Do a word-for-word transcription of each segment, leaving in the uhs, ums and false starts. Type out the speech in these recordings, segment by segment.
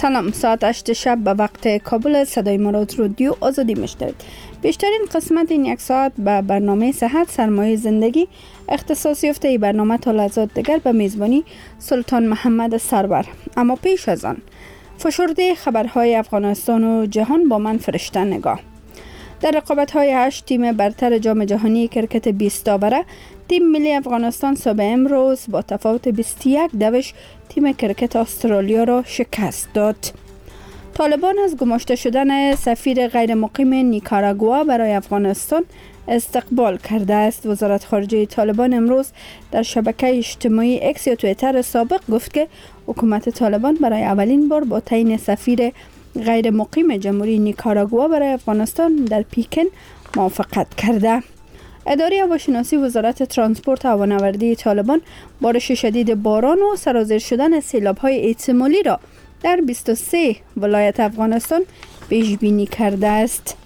سلام، ساعت هشت شب به وقت کابل صدای ما را از رادیو آزادی میشنوید. بیشترین قسمت این یک ساعت به برنامه صحت سرمایه زندگی اختصاص یافته. ای برنامه تا لحظات دیگر به میزبانی سلطان محمد سرور. اما پیش از آن فشرده خبرهای افغانستان و جهان با من فرشته نگاه. در رقابت‌های هشت تیم برتر جام جهانی کرکت بیست آوره، تیم ملی افغانستان صبح امروز با تفاوت بیست و یک دوش تیم کرکت استرالیا را شکست داد. طالبان از گماشته شدن سفیر غیر مقیم نیکاراگوا برای افغانستان استقبال کرده است. وزارت خارجه طالبان امروز در شبکه اجتماعی اکس یا توییتر سابق گفت که حکومت طالبان برای اولین بار با تعیین سفیر غیر مقیم جمهوری نیکاراگوا برای افغانستان در پیکن موافقت کرده. اداره هواشناسی وزارت ترانسپورت و هوانوردی طالبان بارش شدید باران و سرازیر شدن سیلاب‌های احتمالی را در بیست و سه ولایت افغانستان پیش بینی کرده است.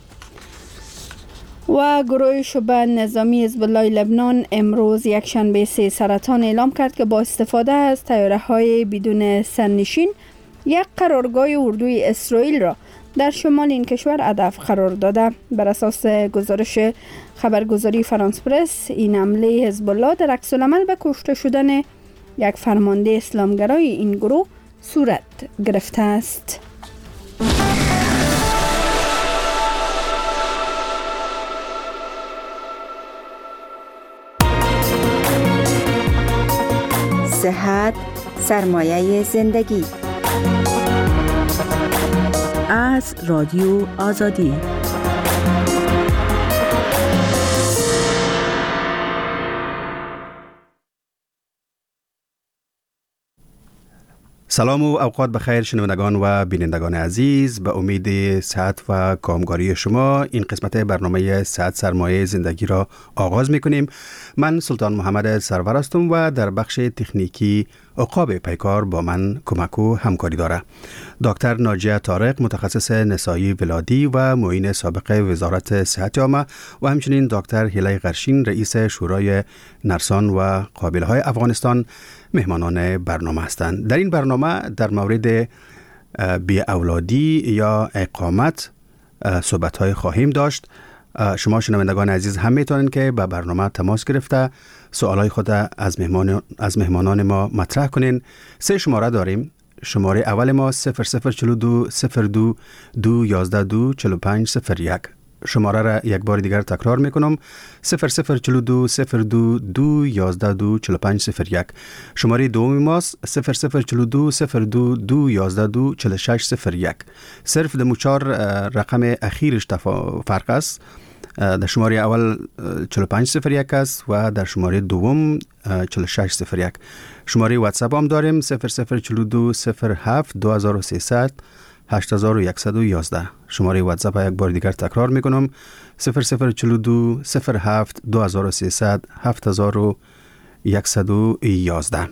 و گروه شبه نظامی حزب الله لبنان امروز یک شنبه سه سرطان اعلام کرد که با استفاده از طیاره‌های بدون سرنشین یک قرارگاه اردوی اسرائیل را در شمال این کشور هدف قرار داده. بر اساس گزارش خبرگزاری فرانس پرس، این حمله حزب الله در عکس العمل به کشته شدن یک فرمانده اسلامگرای این گروه صورت گرفته است. صحت سرمایه زندگی از رادیو آزادی. سلام و اوقات بخیر شنوندگان و بینندگان عزیز. به امید صحت و کامگاری شما این قسمت برنامه صحت سرمایه زندگی را آغاز میکنیم. من سلطان محمد سرور هستم و در بخش تکنیکی عقاب پیکار با من کمک و همکاری داره. دکتر ناجیه طارق متخصص نسایی ولادی و معین سابق وزارت صحت عامه و همچنین دکتر هیله غرشین رئیس شورای نرسان و قابله‌های افغانستان مهمانان برنامه هستند. در این برنامه در مورد بی اولادی یا اقامت صحبت‌های خواهیم داشت. شما شنوندگان عزیز هم میتونید که به برنامه تماس گرفته سوالای خود از مهمان از مهمانان ما مطرح کنین. سه شماره داریم. شماره اول ما صفر صفر چهل و دو صفر دو دو یازده دو چهل و پنج صفر یک. شماره را یک بار دیگر تکرار میکنم: صفر صفر چهل و دو صفر دو دو یازده دو چهل و پنج صفر یک. شماره دومی ماست صفر صفر چهل و دو صفر دو دو یازده دو چهل و شش صفر یک. صرف در چهار رقم اخیرش فرق است. در شماره اول چهل و پنج صفر یک است و در شماره دوم چهل و شش صفر یک. شماره واتساپ هم داریم: صفر صفر چهل و دو صفر هفت دو هزار و سیصد هشت هزار و صد و یازده. شماره واتساپ یک بار دیگر تکرار میکنم: صفر صفر چهل و دو صفر هفت دو هزار و سیصد هفت هزار و صد و یازده.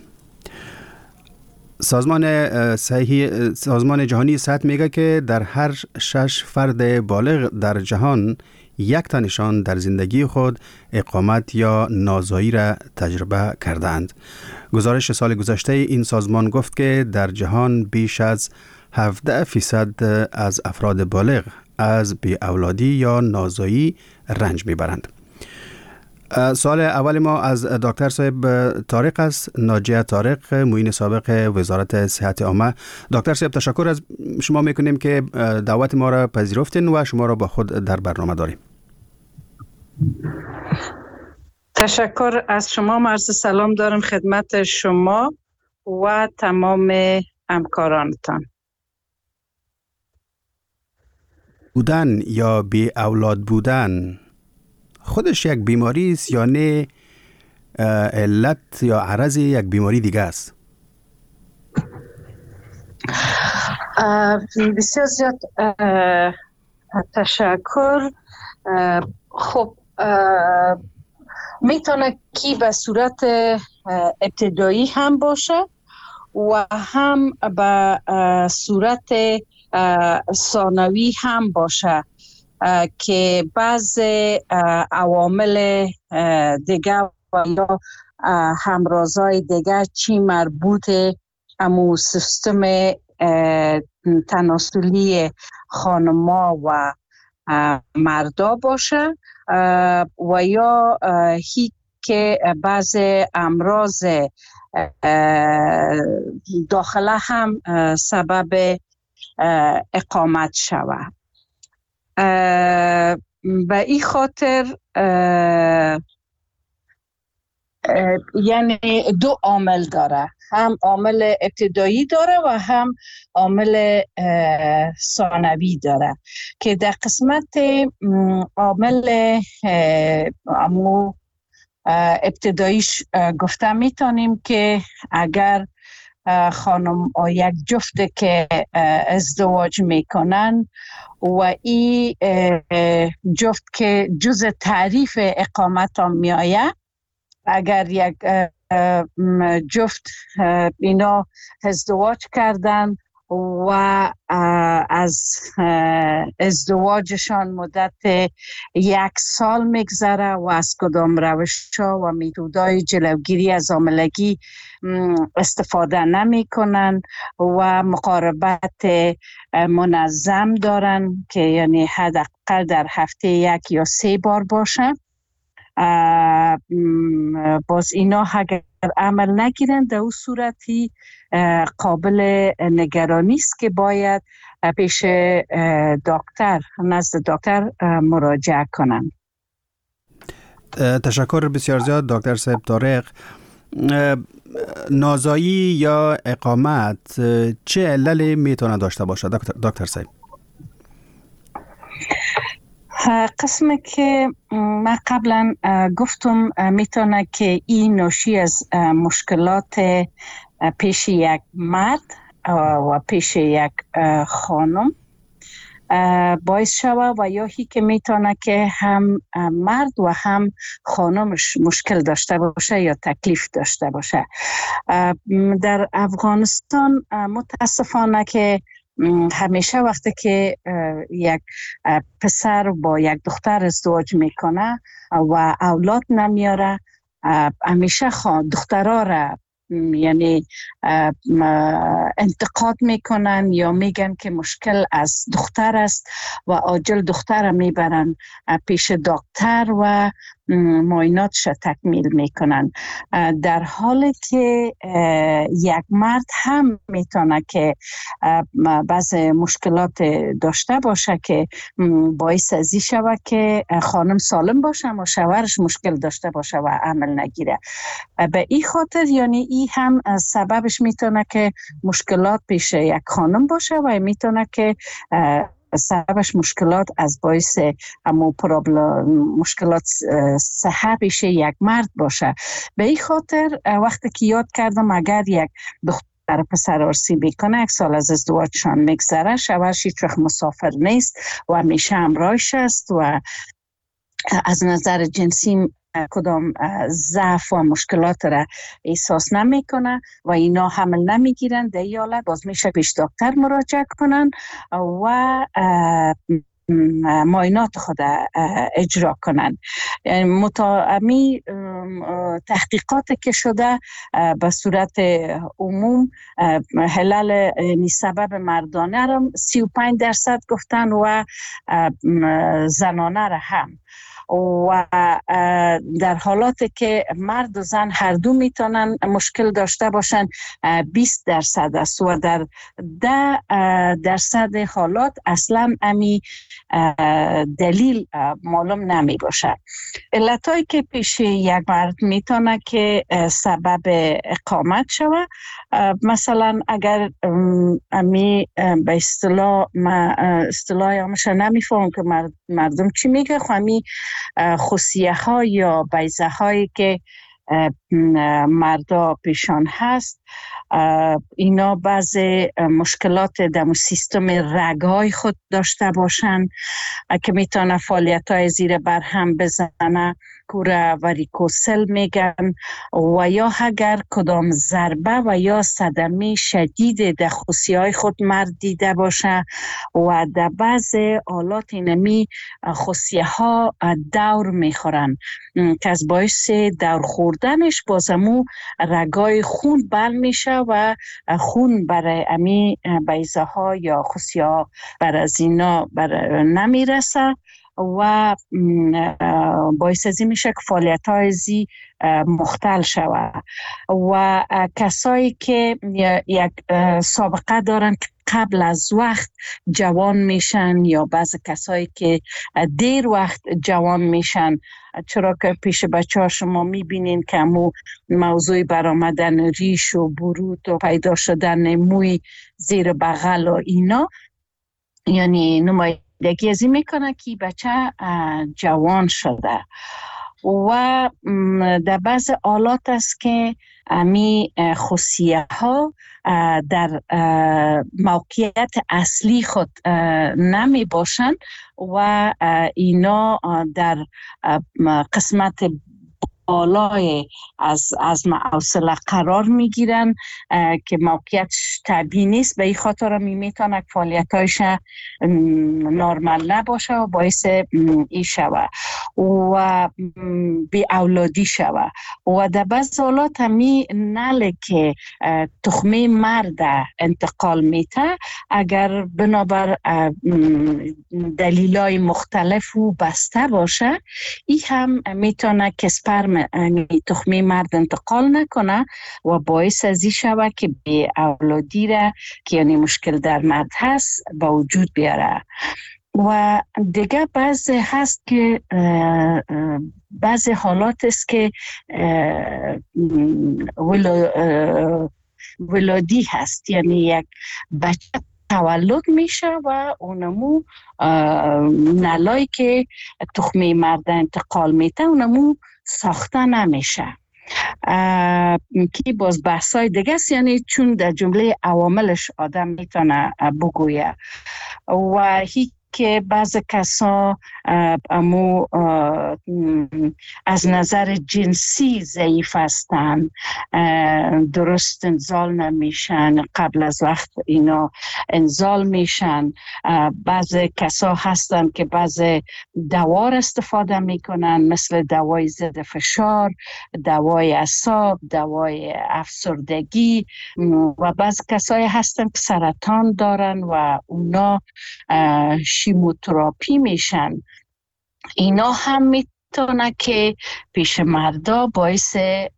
سازمان صحی سازمان جهانی صحت میگه که در هر شش فرد بالغ در جهان یک تنشان در زندگی خود اقامت یا نازایی را تجربه کردند. گزارش سال گذشته این سازمان گفت که در جهان بیش از هفده فیصد از افراد بالغ از بی اولادی یا نازایی رنج میبرند. سوال اول ما از دکتر صاحب طارق است، ناجیه طارق، معین سابق وزارت صحت عامه. دکتر صاحب تشکر از شما میکنیم که دعوت ما را پذیرفتین و شما را با خود در برنامه داریم. تشکر از شما. عرض سلام دارم خدمت شما و تمام همکارانتان. بودن یا بی اولاد بودن خودش یک بیماری است یا نه علت یا عرض یک بیماری دیگه است؟ بسیار زیاد تشکر. خب میتونه که به صورت ابتدایی هم باشه و هم به صورت ثانوی هم باشه که بعض عوامل دیگه و یا همرازای دیگه چی مربوط امو سیستم تناسلی خانما و مردا باشه و یا هی که بعض امراض داخله هم سبب اقامت شود. به این خاطر یعنی دو عامل داره، هم عامل ابتدایی داره و هم عامل ثانوی داره که در قسمت عامل امو ابتداییش گفته میتونیم که اگر خانم یک جفت که ازدواج میکنن و این جفت که جز تعریف اقامت هم میآید، اگر یک جفت اینا ازدواج کردن و از ازدواجشان مدت یک سال میگذره و از کدام روش‌ها و میتودهای جلوگیری از حاملگی استفاده نمی کنن و مقاربت منظم دارن که یعنی حداقل در هفته یک یا سه بار باشه، باز اینا اگر عمل نگیرن در اون صورتی قابل نگرانی است که باید پیش دکتر نزد دکتر مراجعه کنن. تشکر بسیار زیاد دکتر صاحب طارق. نازایی یا اقامت چه عللی میتونه داشته باشه دکتر صاحب؟ قسمی که من قبلا گفتم میتونه که این ناشی از مشکلات پیش یک مرد و پیش یک خانم باعث شود و یا هی که میتونه که هم مرد و هم خانمش مشکل داشته باشه یا تکلیف داشته باشه. در افغانستان متاسفانه که همیشه وقتی که یک پسر با یک دختر ازدواج میکنه و اولاد نمیاره، همیشه دخترها را یعنی انتقاد میکنن یا میگن که مشکل از دختر است و عاجل دختر را میبرن پیش دکتر و معایناتش تکمیل میکنن، در حالی که یک مرد هم میتونه که بعض مشکلات داشته باشه که باعث ازی شود که خانم سالم باشه و شوهرش مشکل داشته باشه و عمل نگیره. به این خاطر یعنی این هم سببش میتونه که مشکلات پیش یک خانم باشه و میتونه که سببش مشکلات از باعث همون پرابلم مشکلات صحت پیش یک مرد باشه. به این خاطر وقتی که یاد کردم اگر یک دختر پسر آرسی میکنه، یک سال از ازدواجشان میگذره، شوهرش هیچ وقت مسافر نیست و همیشه همراهش است و از نظر جنسی کدام ضعف و مشکلات را احساس نمیکنه و اینا حمل نمیگیرن، در این حالت باز میشه پیش دکتر مراجعه کنن و معاینات خود اجرا کنن. متعمی تحقیقات که شده به صورت عموم حلال سبب مردانه را سی و پنج درصد گفتن و زنانه را هم، و در حالاتی که مرد و زن هر دو میتونن مشکل داشته باشن بیست درصد است و در ده درصد حالات اصلا امی دلیل معلوم نمی باشه. علتایی که پیش یک مرد میتونه که سبب اقامت شوه، مثلا اگر امی به اصطلاح اصطلاح همش نمیفهم که مردم چی میگه، خو امی خصیه ها یا بیضه هایی که مردا پیشان هست، اینا بعض مشکلات در سیستم رگ‌های خود داشته باشن که میتونه فعالیت های زیر بر هم بزنه، کوره واریکوسل میگن، و یا اگر کدام ضربه و یا صدمه شدید در خصیه های خود مرد دیده باشه و در بعض حالات اینمی خصیه ها دور میخورن که از باعث دور خوردنش بعدش بازمو رگای خون بل میشه و خون برای امی بیضه ها یا خصیا بر از اینا بر نمیرسه و باعث ازی میشه که فعالیت های زی مختل شود و کسایی که یک سابقه دارن که قبل از وقت جوان میشن یا بعض کسایی که دیر وقت جوان میشن، چرا که پیش بچه ها شما میبینین که همون موضوع برآمدن ریش و برود و پیدا شدن موی زیر بغل و اینا، یعنی نمایندگی ازی میکنه که بچه جوان شده. و در بعض حالات است که امی خصیه ها در موقعیت اصلی خود نمی باشند و اینا در قسمت بالای از از معاصله قرار میگیرن که موقعیتش طبیعی نیست، به این خاطر می میتونه فعالیتایش نرمال نباشه و باعث ای شوه و بی اولادی شوه. و در بعض حالات همی نله که تخمه مرد انتقال میته، اگر بنابر دلیلای مختلف و بسته باشه، ای هم میتونه که سپرم تخمه مرد انتقال نکنه و باعث ازی شوه که بی اولادی را که یعنی مشکل در مرد هست با وجود بیاره. و دیگه بعضی هست که بعضی حالات است که ولادی هست، یعنی یک بچه تولد میشه و اونمو نلایی که تخمه مرد انتقال میته اونمو ساخته نمیشه که باز بحثای دیگه است، یعنی چون در جمله عواملش آدم میتونه بگویه. و هیچ که بعض کسا امو از نظر جنسی ضعیف هستن، درست انزال نمیشن، قبل از وقت اینا انزال میشن. بعض کسا هستن که بعض دوار استفاده میکنن، مثل دوای ضد فشار، دوای اعصاب، دوای افسردگی. و بعض کسای هستن که سرطان دارن و اونا شیموتراپی میشن. اینا هم میتونه که پیش مردا باعث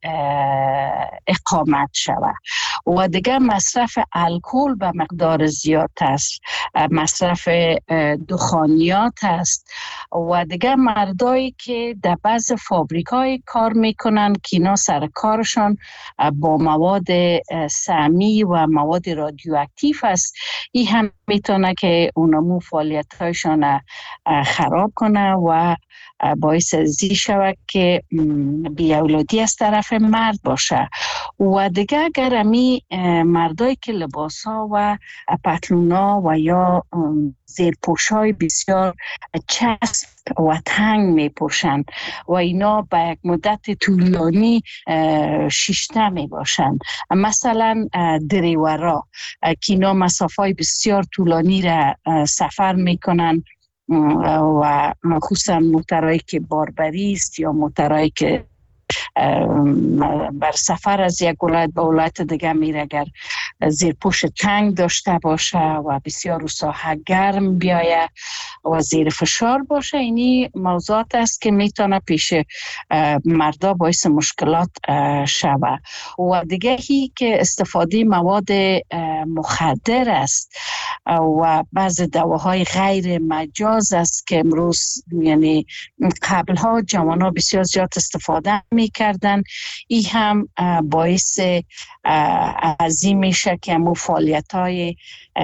اقامت شود. و دیگه مصرف الکل به مقدار زیاد است، مصرف دخانیات است. و دیگه مردایی که در بعض فابریکای کار میکنن که اینا سر کارشان با مواد سمی و مواد رادیواکتیو است، این هم میتونه که اونمو فعالیتایشان خراب کنه و باعث زی شود که بی اولادی از طرف مرد باشه. و دیگه اگر امی مردایی که لباس ها و پتلون ها و یا زیر پوشای بسیار چسب و تنگ می پوشند و اینا به یک مدت طولانی شیشته می باشند، مثلا دریورا که اینا مسافای بسیار طولانی را سفر می کنند و خصوصا موترهایی که باربری است یا موترهایی که بر سفر از یک ولایت به ولایت دیگه میره، اگر زیر پوش تنگ داشته باشه و بسیار ساحه گرم بیایه و زیر فشار باشه، اینی موضوعات است که میتونه پیش مردا باعث مشکلات شوه. و دیگه هی که استفاده مواد مخدر است و بعض دواهای غیر مجاز است که امروز یعنی قبلها جوان ها بسیار زیاد استفاده میکردن، این هم باعث عظیم میشه که همون فعالیت های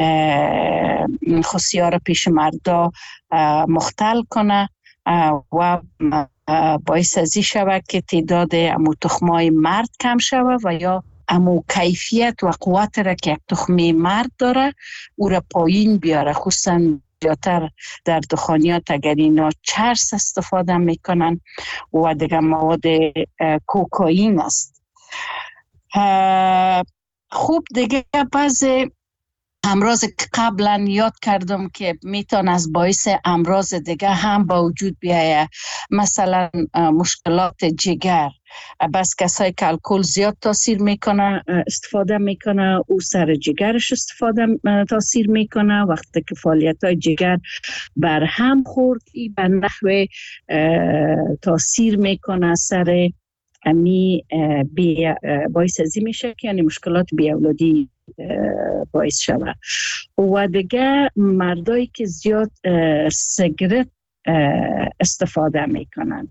خصیار پیش مردا مختل کنه و باعث ازی شود که تعداد امو تخمای مرد کم شود و یا امو کیفیت و قوت را که یک تخمه مرد داره او را پایین بیاره. خصوصا زیادتر در دخانیات اگر اینا چرس استفاده میکنن و دیگه مواد کوکائین است. خوب دیگه بعض امراض که قبلا یاد کردم که میتونه از باعث امراض دیگه هم با وجود بیایه، مثلا مشکلات جگر. بس کسایی که الکل زیاد تاثیر میکنه استفاده میکنه، او سر جگرش استفاده تاثیر میکنه. وقتی که فعالیت های جگر بر هم خورد، این به نحو تاثیر میکنه سر امی بی باعث ازی میشه که یعنی مشکلات بی اولادی باعث شود. و دیگه مردایی که زیاد سیگرت استفاده میکنن،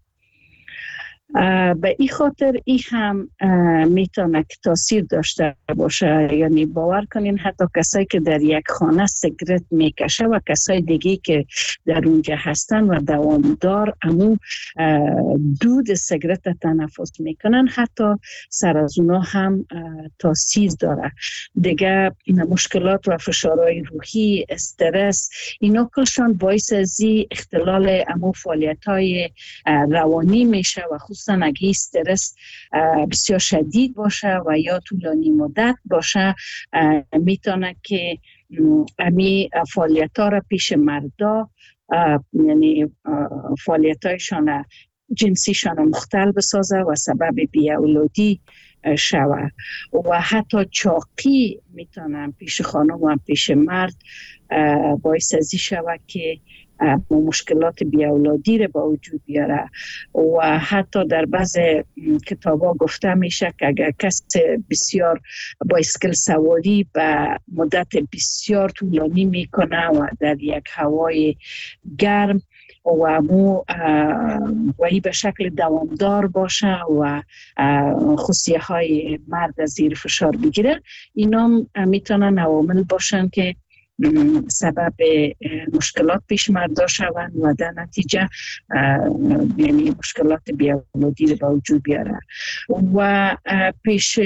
به این خاطر این هم میتونه که تاثیر داشته باشه. یعنی باور کنین حتی کسایی که در یک خانه سیگرت میکشه و کسای دیگه که در اونجا هستن و دوامدار امو دود سیگرت تنفس میکنن، حتی سر از اونا هم تاثیر داره. دیگه مشکلات و فشارهای روحی، استرس، اینا کلشان باعث ازی اختلال امو فعالیت های روانی میشه و خصوصا اگه استرس بسیار شدید باشه و یا طولانی مدت باشه، میتونه که امی فعالیت ها را پیش مردا، یعنی فعالیت هایشان جنسیشان مختل بسازه و سبب بیاولادی شوه. و حتی چاقی میتونن پیش خانم و پیش مرد باعث ازی شوه که مشکلات بیاولادی رو با وجود بیاره. و حتی در بعض کتابا گفته میشه که اگر کسی بسیار بایسکل سواری به مدت بسیار طولانی میکنه و در یک هوای گرم و مو و ای به شکل دوامدار باشه و خصیه های مرد زیر فشار بگیره، اینا میتونن عوامل باشن که سبب مشکلات پیش مردا شوند و در نتیجه یعنی مشکلات بیاولادی رو با وجود بیاره. و پیش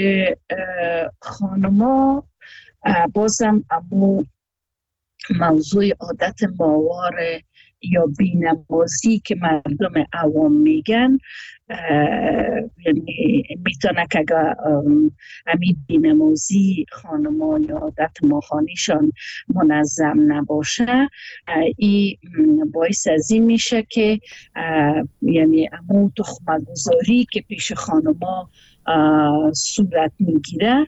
خانما بازم امو موضوع عادت ماوار یا بینمازی که مردم عوام میگن، یعنی میتونه که اگر امی بینمازی خانما یا عادت ماهانیشان منظم نباشه، این باعث از این میشه که یعنی امو تخمگذاری که پیش خانما صورت میگیره،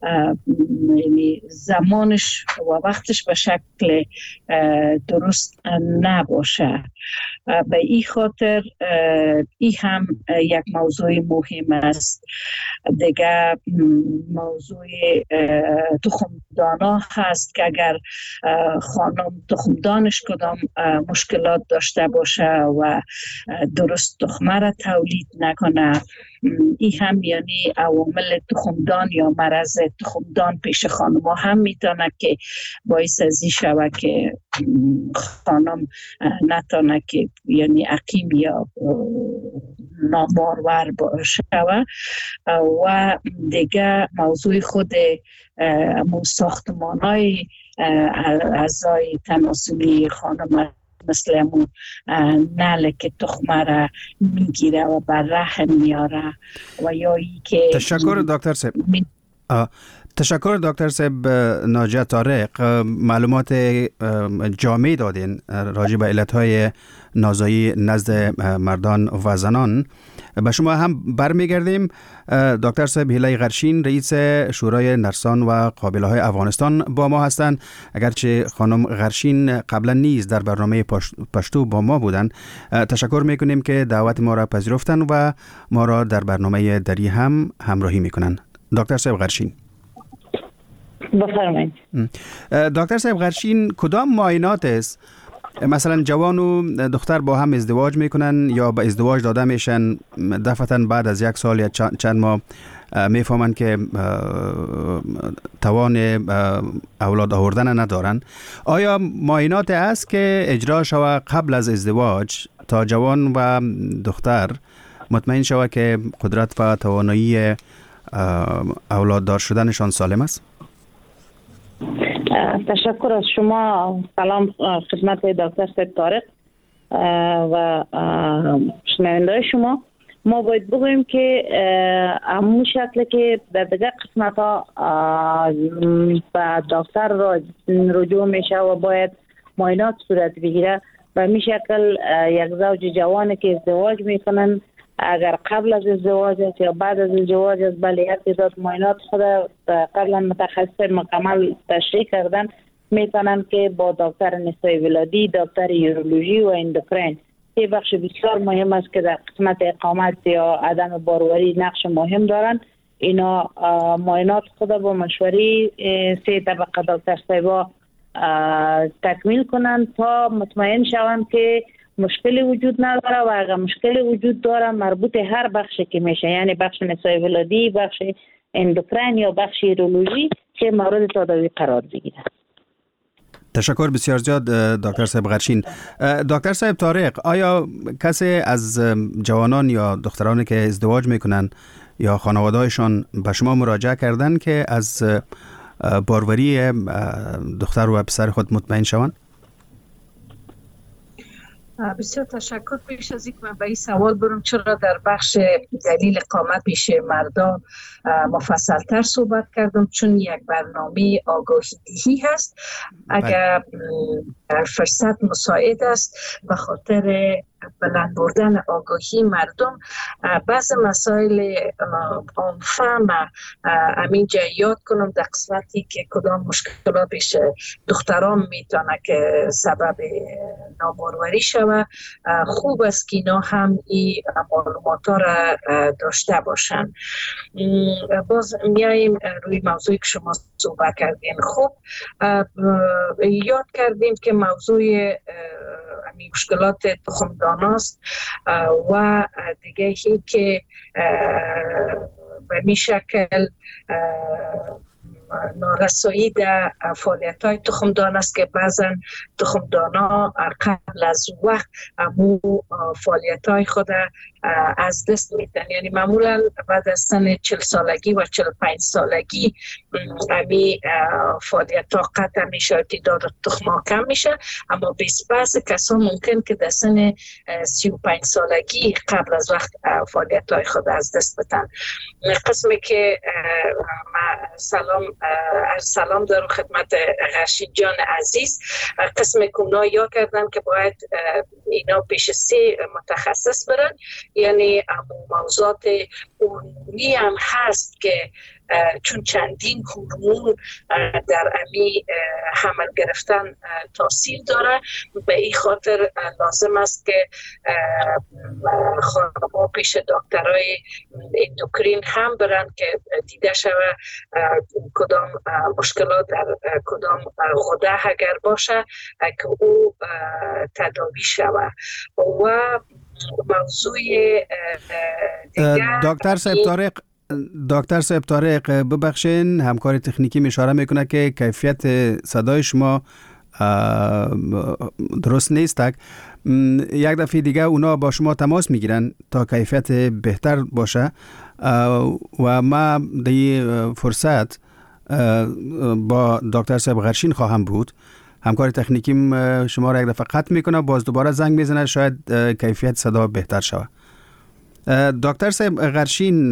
یعنی زمانش و وقتش به شکل درست نباشه. به این خاطر این هم یک موضوع مهم است. دیگه موضوع تخمدانا هست که اگر خانم تخمدانش کدام مشکلات داشته باشه و درست تخمه را تولید نکنه، این هم یعنی عوامل تخمدان یا مرض تخمدان پیش خانم هم میتونه که باعث ازی شوه که خانم نتونه که یعنی عقیم یا نامارور باشه. و دیگه موضوع خود ساختمان های اعضای تناسلی خانم مثل امون نل که تخمه را میگیره و بر رحم میاره و یا ای که تشکر دکتر صاحب. تشکر دکتر صاحب ناجیه طارق، معلومات جامع دادین راجع به علتهای نازایی نزد مردان و زنان. به شما هم برمیگردیم. دکتر صاحب هیلای غرشین، رئیس شورای نرسان و قابله های افغانستان با ما هستند. اگرچه خانم غرشین قبلا نیز در برنامه پشتو با ما بودند، تشکر میکنیم که دعوت ما را پذیرفتن و ما را در برنامه دری هم همراهی میکنن. دکتر صاحب غرشین بفرمایید. دکتر صاحب غرشین، کدام معاینات است مثلا جوان و دختر با هم ازدواج میکنن یا به ازدواج داده میشن، دفعتا بعد از یک سال یا چند ماه میفهمن که توان اولاد آوردن ندارن؟ آیا معاینات است که اجرا شود قبل از ازدواج تا جوان و دختر مطمئن شود که قدرت و توانایی اولاد دار شدنشان سالم است؟ تشکر از شما. سلام خدمت دکتر صاحب طارق و شنونده شما. ما باید بگوییم که همون شکل که در دیگر قسمت ها به دکتر رجوع میشه و باید معاینات صورت بگیره، به می شکل یک زوج جوانی که ازدواج میکنن اگر قبل از ازدواج است یا بعد از ازدواج است، بله یک تعداد معاینات خود قبلا متخصص مکمل تشریح کردن، میتونن که با دکتر نسای ولادی، دکتر یورولوژی و اندوکراین، این بخش بسیار مهم است که در قسمت اقامت یا عدم باروری نقش مهم دارن. اینا معاینات خود با مشوری سه طبقه دکتر صاحبا تکمیل کنن تا مطمئن شوند که مشکلی وجود نداره و اگر مشکلی وجود داره مربوط هر بخشی که میشه، یعنی بخش نسای ولادی، بخش اندوکراین یا بخش یورولوژی که مورد تداوی قرار بگیره. تشکر بسیار زیاد دکتر صاحب غرشین. دکتر صاحب طارق، آیا کسی از جوانان یا دخترانی که ازدواج میکنن یا خانواده‌هایشان به شما مراجعه کردن که از باروری دختر و پسر خود مطمئن شوند؟ بسیار تشکر. پیش از اینکه من به این سوال برم، چرا در بخش دلیل اقامت پیش مردا مفصل تر صحبت کردم؟ چون یک برنامه آگاهی هست. اگر فرصت مساعد است به خاطر بلند بردن آگاهی مردم، بعض مسائل عامه همینجا یاد کنم در قسمتی که کدام مشکلات پیش دختران میتونه که سبب ناباروری شوه. خوب است که اینا هم این معلومات را داشته باشن. باز میاییم روی موضوعی که شما صحبت کردین. خوب یاد کردیم که موضوع مشکلات تخمدان است و دیگه هی که به می شکل نارسایی در فعالیت های تخمدان است که بعضا تخمدان ها قبل از وقت امو فعالیت های خود از دست میدن. یعنی معمولا بعد از سن چل سالگی و چل پنج سالگی امی فعالیت ها قطع میشه، تعداد تخم ها کم میشه، اما بعض کسا ممکن که در سن سی و پنج سالگی قبل از وقت فعالیت های خود از دست بدن. قسمی که سلام سلام دارم خدمت غرشین جان عزیز، قسمی که اونا یا کردن که باید اینا پیش سه متخصص برن، یعنی موضوعات هورمونی هم هست که چون چندین هورمون در امی حمل گرفتن تاثیر داره، به این خاطر لازم است که خانم‌ها پیش دکترای اندوکرین هم برن که دیده شوه کدام مشکلات در کدام غده اگر باشه که او تداوی شوه. و موضوع دیگر دکتر صاحب طارق دکتر صاحب طارق ببخشین، همکار تکنیکی اشاره میکنه که کیفیت صدای شما درست نیست. یک دفعه دیگه اونا با شما تماس میگیرن تا کیفیت بهتر باشه و ما در فرصت با دکتر صاحب غرشین خواهم بود. همکار تکنیکی شما را یک دفعه قطع میکنه، باز دوباره زنگ میزنه، شاید کیفیت صدا بهتر شود. دکتر صاحب غرشین،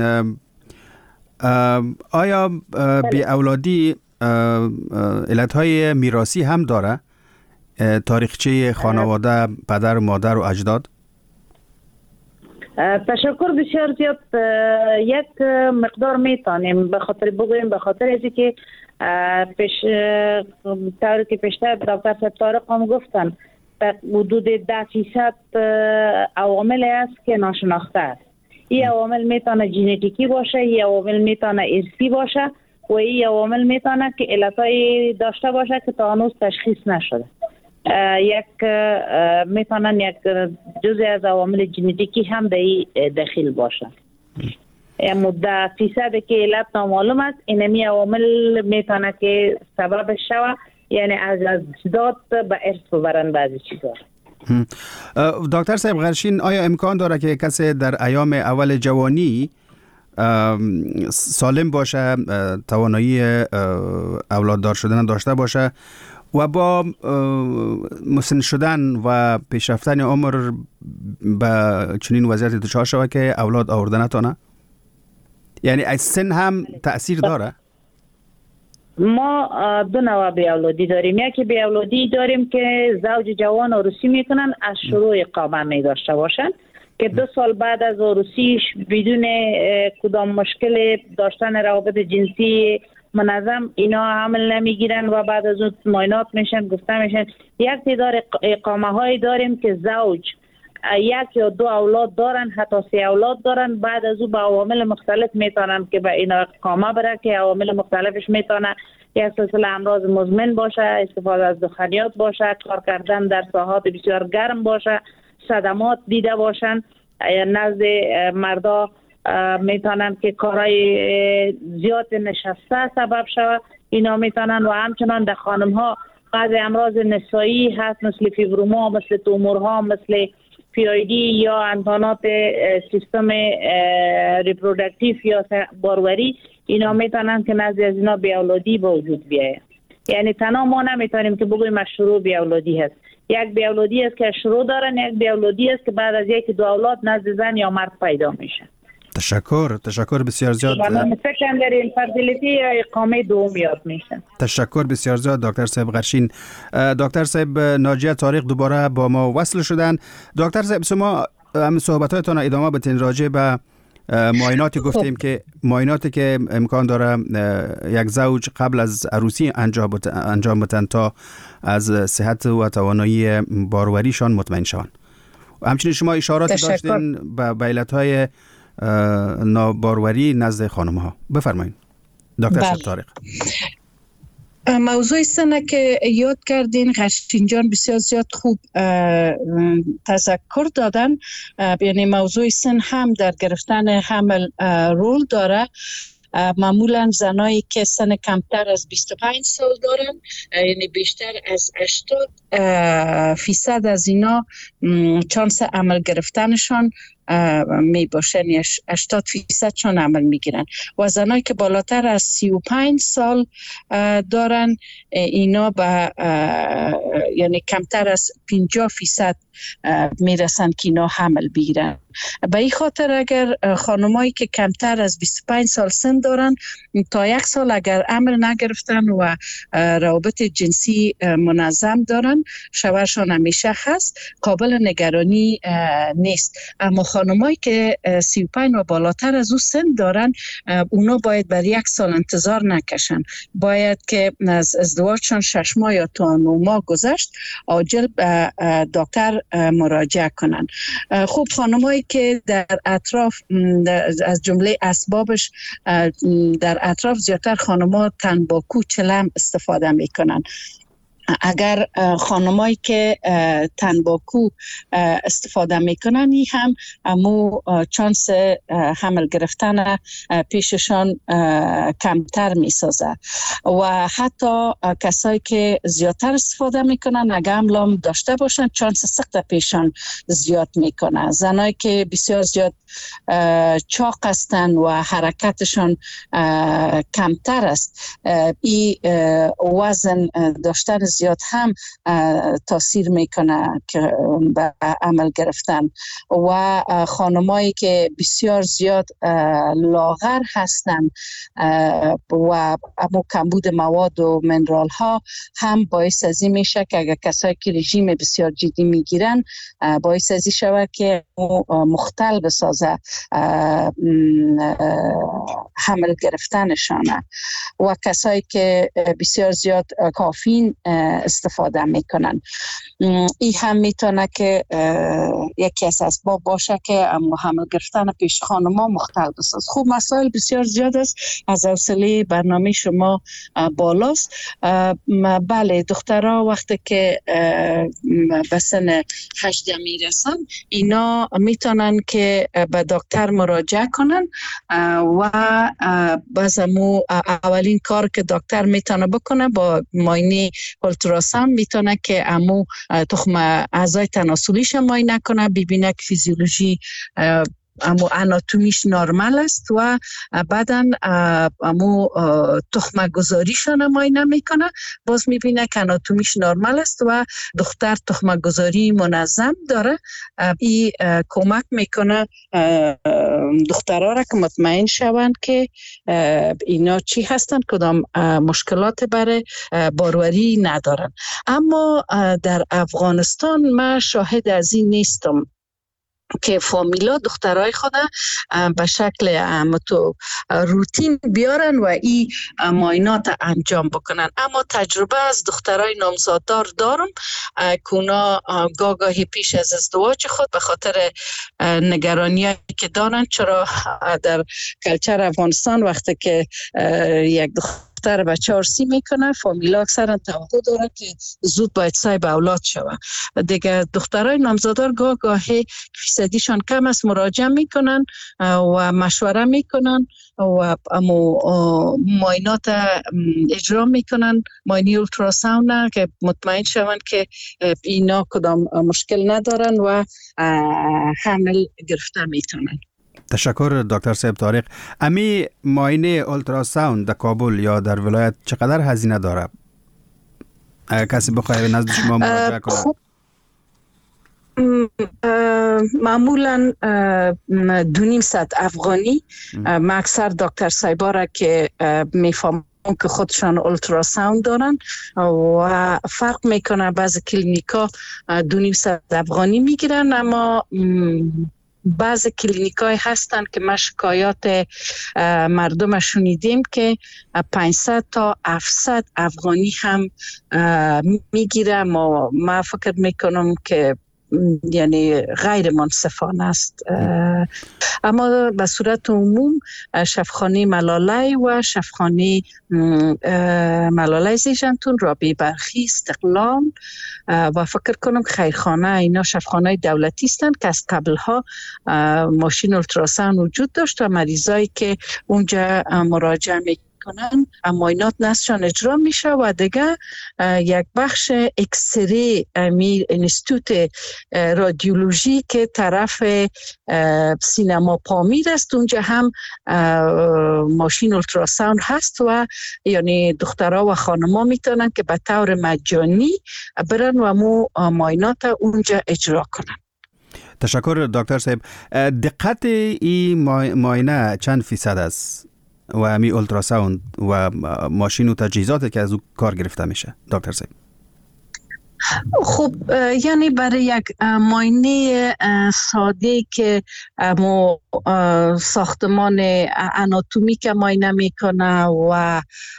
آیا بی اولادی علتهای میراثی هم داره؟ تاریخچه خانواده، پدر و مادر و اجداد؟ تشکر بسیار زیاد. یک مقدار میتونیم به خاطر بگوییم، به خاطر ازی که پیش طوری که پیشتر دکتر صاحب طارق هم گفتن حدود ده فیصد عوامل است که ناشناخته است. این عوامل میتونه ژنتیکی باشه، این عوامل میتونه ارثی باشه و این عوامل میتونه که علتای داشته باشه که تا هنوز تشخیص نشده. یک میتونن یک جزء از عوامل ژنتیکی هم در این داخل باشه. اما ده فیصد که علت نامعلوم است، اینمی عوامل میتونه که سبب شوه، یعنی از اجداد به ارث ببرن بعضی چیزا. دکتر صاحب غرشین، آیا امکان داره که کسی در ایام اول جوانی سالم باشه، توانایی اولاددار شدن داشته باشه و با مسن شدن و پیشرفتن عمر به چنین وضعیت دچار شود که اولاد آورده نتونه؟ یعنی از سن هم تأثیر داره؟ ما دو نوع بی اولادی داریم. یکی بی اولادی داریم که زوج جوان عروسی میکنن، از شروع اقامه می داشته باشن که دو سال بعد از عروسیش بدون کدام مشکل داشتن روابط جنسی منظم اینا حمل نمیگیرن و بعد از اون معاینات میشن، گفته میشن. یک تعداد اقامه های داریم که زوج یک یا دو اولاد دارن، حتی سه اولاد دارن، بعد از او با عوامل مختلف میتونن که به اینا اقامه بره که عوامل مختلفش میتونه یک سلسله امراض مزمن باشه، استفاده از دخانیات باشه، کار کردن در ساحات بسیار گرم باشه، صدمات دیده باشن. نزد مردا میتونن که کارهای زیاد نشسته سبب شود، اینا میتونن. و همچنان در خانم ها بعضی امراض نسایی هست مثل فیبروما، مثل تومورها، مثل پی آی دی یا انتانات سیستم ریپرودکتیو یا باروری، اینا میتونن که نزد از اینا بیاولادی به وجود بیاید. یعنی تنها ما نمیتونیم که بگویم مشروع بیاولادی هست. یک بیاولادی است که شروع دارن، یک بیاولادی است که بعد از یک دو اولاد نزد زن یا مرد پیدا میشه. تشکر تشکر بسیار زیاد. من فکر در این فرتیلیتی یا اقامه دوم یاد میشن. تشکر بسیار زیاد دکتر صاحب غرشین. دکتر صاحب ناجیه طارق دوباره با ما وصل شدن. دکتر صاحب شما هم صحبتاتون ادامه بدین راجع به معایناتی گفتیم که معایناتی که امکان داره یک زوج قبل از عروسی انجام انجام بدن تا از صحت و توانایی باروریشان مطمئن شوند. همچنین شما اشاراتی داشتین به علتهای ناباروری نزد خانم ها. بفرمایید دکتر صاحب طارق. موضوع سنه که یاد کردین غرشین جان بسیار زیاد خوب تذکر دادن. یعنی موضوع سن هم در گرفتن حمل رول داره. معمولا زنایی که سن کمتر از بیست و پنج سال دارن، یعنی بیشتر از هشتاد فیصد از اینا چانس عمل گرفتنشان می باشه، یعنی هشتاد فیصد چون عمل میگیرن. و زنایی که بالاتر از سی و پنج سال دارن اینا به یعنی کمتر از پنجاه فیصد میرسن که اینا حمل بگیرن. به این خاطر اگر خانمایی که کمتر از بیست و پنج سال سن دارن تا یک سال اگر عمل نگرفتن و روابط جنسی منظم دارن، شوهرشان همیشه هست، قابل نگرانی نیست. اما خانمایی که سی و پنج و بالاتر از او سن دارن، اونا باید بر یک سال انتظار نکشن. باید که از ازدواجشان شش ماه یا تا نه ماه گذشت عاجل به دکتر مراجعه کنن. خوب خانمایی که در اطراف از جمله اسبابش در اطراف زیادتر خانم‌ها تنباکو چلم استفاده میکنن. اگر خانمایی که تنباکو استفاده میکنن این هم امو چانس حمل گرفتن پیششان کمتر میسازه. و حتی کسایی که زیادتر استفاده میکنن اگر حمل داشته باشن چانس سقط پیششان زیاد میکنه. زنایی که بسیار زیاد چاق هستن و حرکتشان کمتر است، این وزن داشتن زیاد هم تاثیر میکنه که به عمل گرفتن. و خانمایی که بسیار زیاد لاغر هستن و اما کمبود مواد و منرال ها هم باعث ازی میشه که اگر کسایی که رژیم بسیار جدی میگیرن باعث ازی شود که مختل بسازه حمل گرفتنشانه. و کسایی که بسیار زیاد کافین استفاده میکنن، این هم میتونه که یکی از اسباب باشه که حمل گرفتن پیش خانم‌ها مختل بساز. خوب مسائل بسیار زیاد است، از حوصله برنامه شما بالاست. بله، دخترها وقتی که به سن هجده میرسن اینا میتونن که به دکتر مراجعه کنن و بازمو اولین کار که دکتر میتونه بکنه با معاینه اولتراساوند میتونه که امو تخم اعضای تناسلیش معاینه کنه، ببینه که فیزیولوژی امو اناتومیش نرمال است و بعداً امو تخمه گذاریشان معاینه میکنه، باز میبینه که اناتومیش نرمال است و دختر تخمه گذاری منظم داره. این کمک میکنه دخترها را که مطمئن شوند که اینا چی هستند، کدام مشکلات برای باروری ندارن. اما در افغانستان من شاهد از این نیستم که فامیلا دخترای خود به شکل تو روتین بیارن و این معاینات انجام بکنن. اما تجربه از دخترای نامزاددار دارم که اونا گاگاهی پیش از ازدواج خود به خاطر نگرانی که دارن، چرا در کلچر افغانستان وقتی که یک دختر دختر بچه عرسی میکنه، فامیلا اکثرا توقع داره که زود باید صاحب اولاد شوه. دیگه دخترای نامزادار گاه گاهی فیصدیشان کم است، مراجعه میکنن و مشوره میکنن و امو معاینات اجرا میکنن، معاینه اولتراساوند که مطمئن شوند که اینا کدام مشکل ندارن و حمل گرفته میتونن. تشکر دکتر صاحب طارق. امی معاینه اولتراساوند در کابل یا در ولایت چقدر هزینه داره؟ اگر کسی بخواه نزد شما مراجعه کنه. معمولا دو نیم صد افغانی. ما اکثر دکتر صاحبا را که میفهمم که خودشان اولتراساوند دارن و فرق میکنه، بعضی کلینیکا دو نیم صد افغانی میگیرن، اما بعض کلینیکای هستن که ما شکایات مردم شنیدیم که پانصد تا هفتصد افغانی هم میگیره. ما ما فکر میکنم که یعنی غیر منصفانه است. اما به صورت عموم شفاخانه ملاله و شفاخانه ملاله زیجنتون، رابعه برخی، استقلال و فکر کنم خیرخانه، اینا شفاخانه دولتی هستند که از قبلها ماشین اولتراساوند وجود داشت و مریضایی که اونجا مراجعه می کنن معاینات نزدشان اجرا میشه و دیگه یک بخش اکسری امی انستیتوت رادیولوژی که طرف سینما پامیر است، اونجا هم ماشین اولتراساوند هست و یعنی دخترها و خانم‌ها میتونن که به طور مجانی برن و مو معاینات اونجا اجرا کنن. تشکر دکتر صاحب. دقت این معاینه چند فیصد است و امی اولتراساوند و ماشین و تجهیزاتی که از او کار گرفته میشه دکتر صاحب؟ خب یعنی برای یک معاینه ساده که ما ساختمان اناتومی که معاینه میکنه و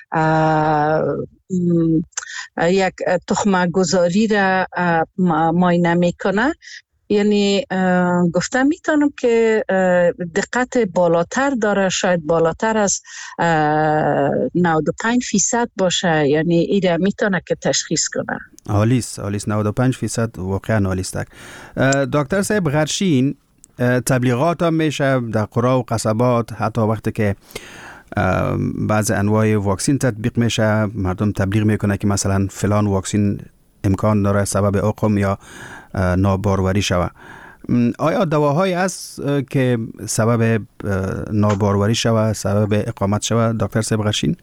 یک تخمه گذاری را معاینه میکنه، یعنی گفتم میتونم که دقت بالاتر داره، شاید بالاتر از نود و پنج فیصد باشه، یعنی ایره میتونه که تشخیص کنه. عالیست، عالیست. نود و پنج فیصد واقعا عالیست. دکتر صاحب غرشین، تبلیغات هم میشه در قرا و قصبات، حتی وقتی که بعض انواع واکسین تطبیق میشه مردم تبلیغ میکنه که مثلا فلان واکسین امکان داره سبب عقم یا ناباروری شوه. آیا دواهایی است که سبب ناباروری شوه، سبب اقامت شوه دکتر صاحب غرشین؟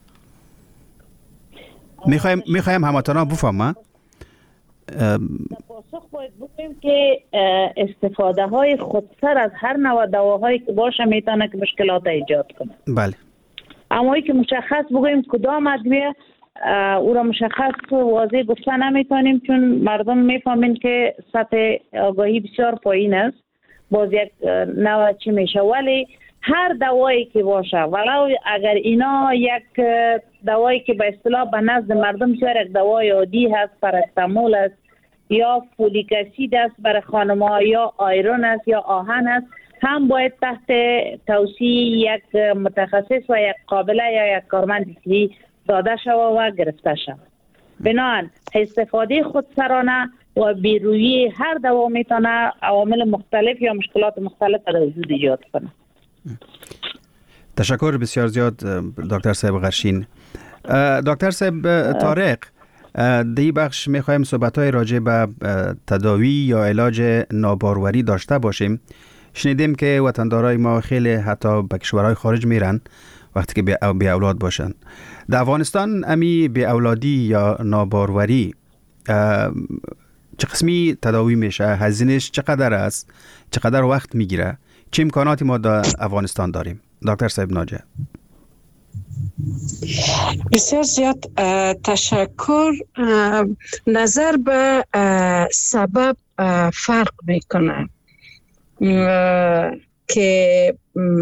میخوایم میخوایم هموطنان بفهمن. پاسخ باید بگیم که استفاده های خودسر از هر نوع دواهایی که باشه میتونه که مشکلات ایجاد کنه. بله. اما ای که مشخص بگیم کدام ادویه او را مشخص واضح گفته نمیتونیم، چون مردم میفهمین که سطح آگاهی بسیار پایین است. باز یک نوع چی میشه، ولی هر دوایی که باشه، ولو اگر اینا یک دوایی که به اصطلاح به نزد مردم بسیار یک دوای عادی هست، پاراستامول است یا فولیک اسید است برای خانم‌ها، یا آیرون است یا آهن است، هم باید تحت توصیه یک متخصص و یک قابله یا یک کارمند اصلی داده شود و گرفته شود. بنابراین استفاده خودسرانه و بیرویی هر دوا میتونه عوامل مختلف یا مشکلات مختلف در وجود ایجاد کنه. تشکر بسیار زیاد دکتر صاحب غرشین. دکتر صاحب طارق، دی بخش میخوایم صحبت‌های راجع به تداوی یا علاج ناباروری داشته باشیم شنیدیم که وطندارای ما خیلی حتی به کشورهای خارج میرن وقتی که بی اولاد باشن. در افغانستان امی بی اولادی یا ناباروری چه قسمی تداوی میشه؟ هزینهش چقدر است؟ چقدر وقت میگیره؟ چه امکاناتی ما در افغانستان داریم؟ دکتر صاحب ناجه. بسیار زیاد تشکر. نظر به سبب فرق میکنه که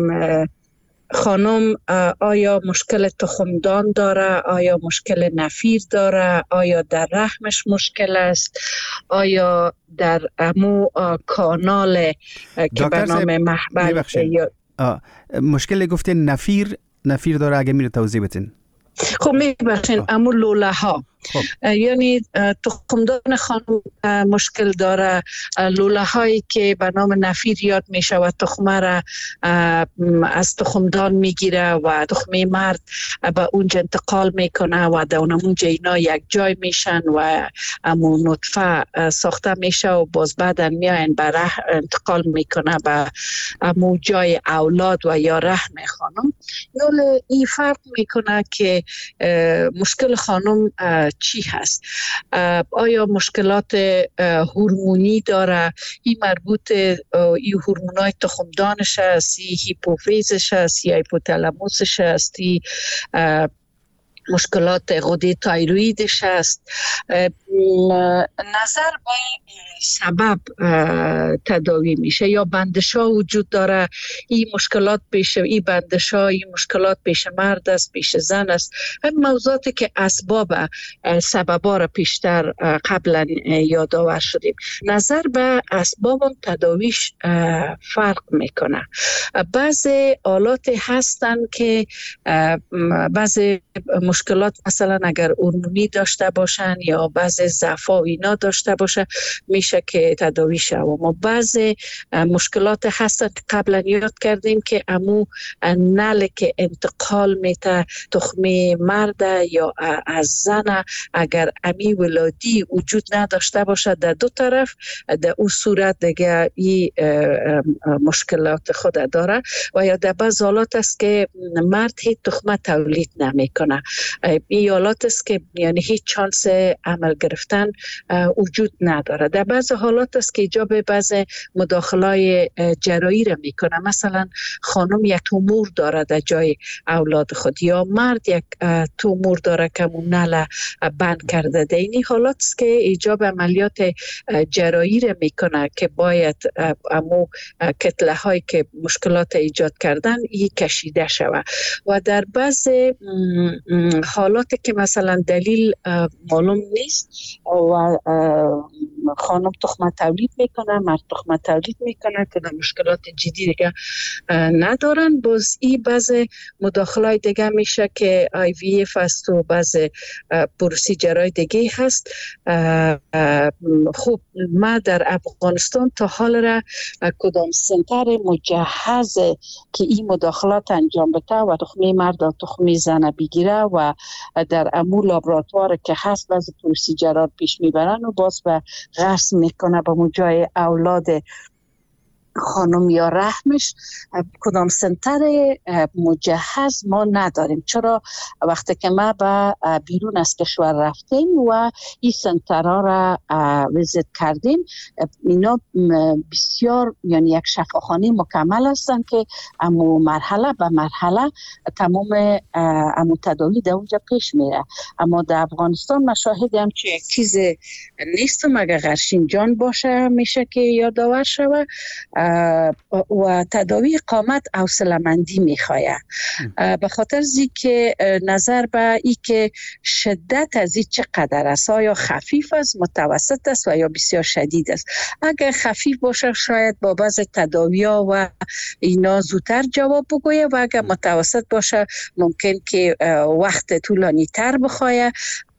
خانم آیا مشکل تخمدان داره، آیا مشکل نفیر داره، آیا در رحمش مشکل است، آیا در امو کانال که به نام محبل یا مشکل گفته نفیر نفیر داره، اگه میره توضیح بدین. خب میبخشین امو لوله ها خب. یعنی تخمدان خانم مشکل داره، لوله هایی که به نام نفیر یاد میشه و تخمه را از تخمدان میگیره و تخمه مرد به اونجا انتقال میکنه و در اونجا اینا یک جای میشن و امو نطفه ساخته میشه و باز بعد میاین به رحم انتقال میکنه به امو جای اولاد و یا رحم خانم. یعنی این فرق میکنه که مشکل خانم چی هست. آیا مشکلات هورمونی داره؟ این مربوط این هورمونای تخمدانش است، این هیپوفیزش است، یا هیپوتالاموسش است، مشکلات غده تایرویدش است. نظر به سبب تداوی میشه. یا بندش ها وجود داره، این مشکلات پیش این بندش ها، این مشکلات پیش مرد است، پیش زن است. این موضوعاتی که اسباب سببا را پیشتر قبلا یادآور شدیم. نظر به اسباب هم تداویش فرق میکنه. بعضی آلات هستن که بعضی مشکلات مثلا اگر هورمونی داشته باشن یا بعضی ضعفا و اینا داشته باشه میشه که تداوی شه. و بعضی مشکلات هست که قبلا یاد کردیم که امو نل که انتقال میته تخمه مرد یا از زن، اگر امی ولادی وجود نداشته باشه در دو طرف، در اون صورت دیگه این مشکلات خود داره. و یا در بعض حالات است که مرد هیچ تخمه تولید نمیکنه. این حالات است که یعنی هیچ چانس عمل گرفتن وجود نداره. در بعض حالات است که ایجاب بعض مداخلای جراحی را میکنه. مثلا خانم یک تومور داره در جای اولاد خود یا مرد یک تومور داره که اون نل بند کرده. در این حالات است که ایجاب عملیات جراحی را میکنه که باید امو کتله هایی که مشکلات ایجاد کردن این کشیده شود. و در بعض حالاتی که مثلا دلیل معلوم نیست و خانم تخمه تولید میکنه، مرد تخمه تولید میکنه که در مشکلات جدی دیگه ندارن، باز این بعض مداخلای دیگه میشه که آی وی اف است و بعض پروسیجرهای دیگه هست. خوب ما در افغانستان تا حال را کدام سنتر مجهز که این مداخلات انجام بده و تخمه مرد و تخمه زن بگیره و در امو لابراتوار که هست بعض پروسیجرات پیش میبرن و باز به غرس میکنه به مجای اولاد خانم یا رحمش. کدام سنتر مجهز ما نداریم. چرا وقتی که ما به بیرون از کشور رفتیم و این سنترها را ویزیت کردیم، اینا بسیار یعنی یک شفاخانه مکمل هستند که امو مرحله به مرحله تمام امو تداوی در اونجا پیش میره. اما در افغانستان مشاهده هم چه یک چیز نیستم. اگر غرشین جان باشه میشه که یادآور شود و تداوی قامت حوصله‌مندی میخواه. به خاطر زی که نظر به ای که شدت از این چقدر است، آیا خفیف است، متوسط است و یا بسیار شدید است. اگر خفیف باشه شاید با بعض تداوی ها و اینا زودتر جواب بگویه و اگر متوسط باشه ممکن که وقت طولانی تر بخواه.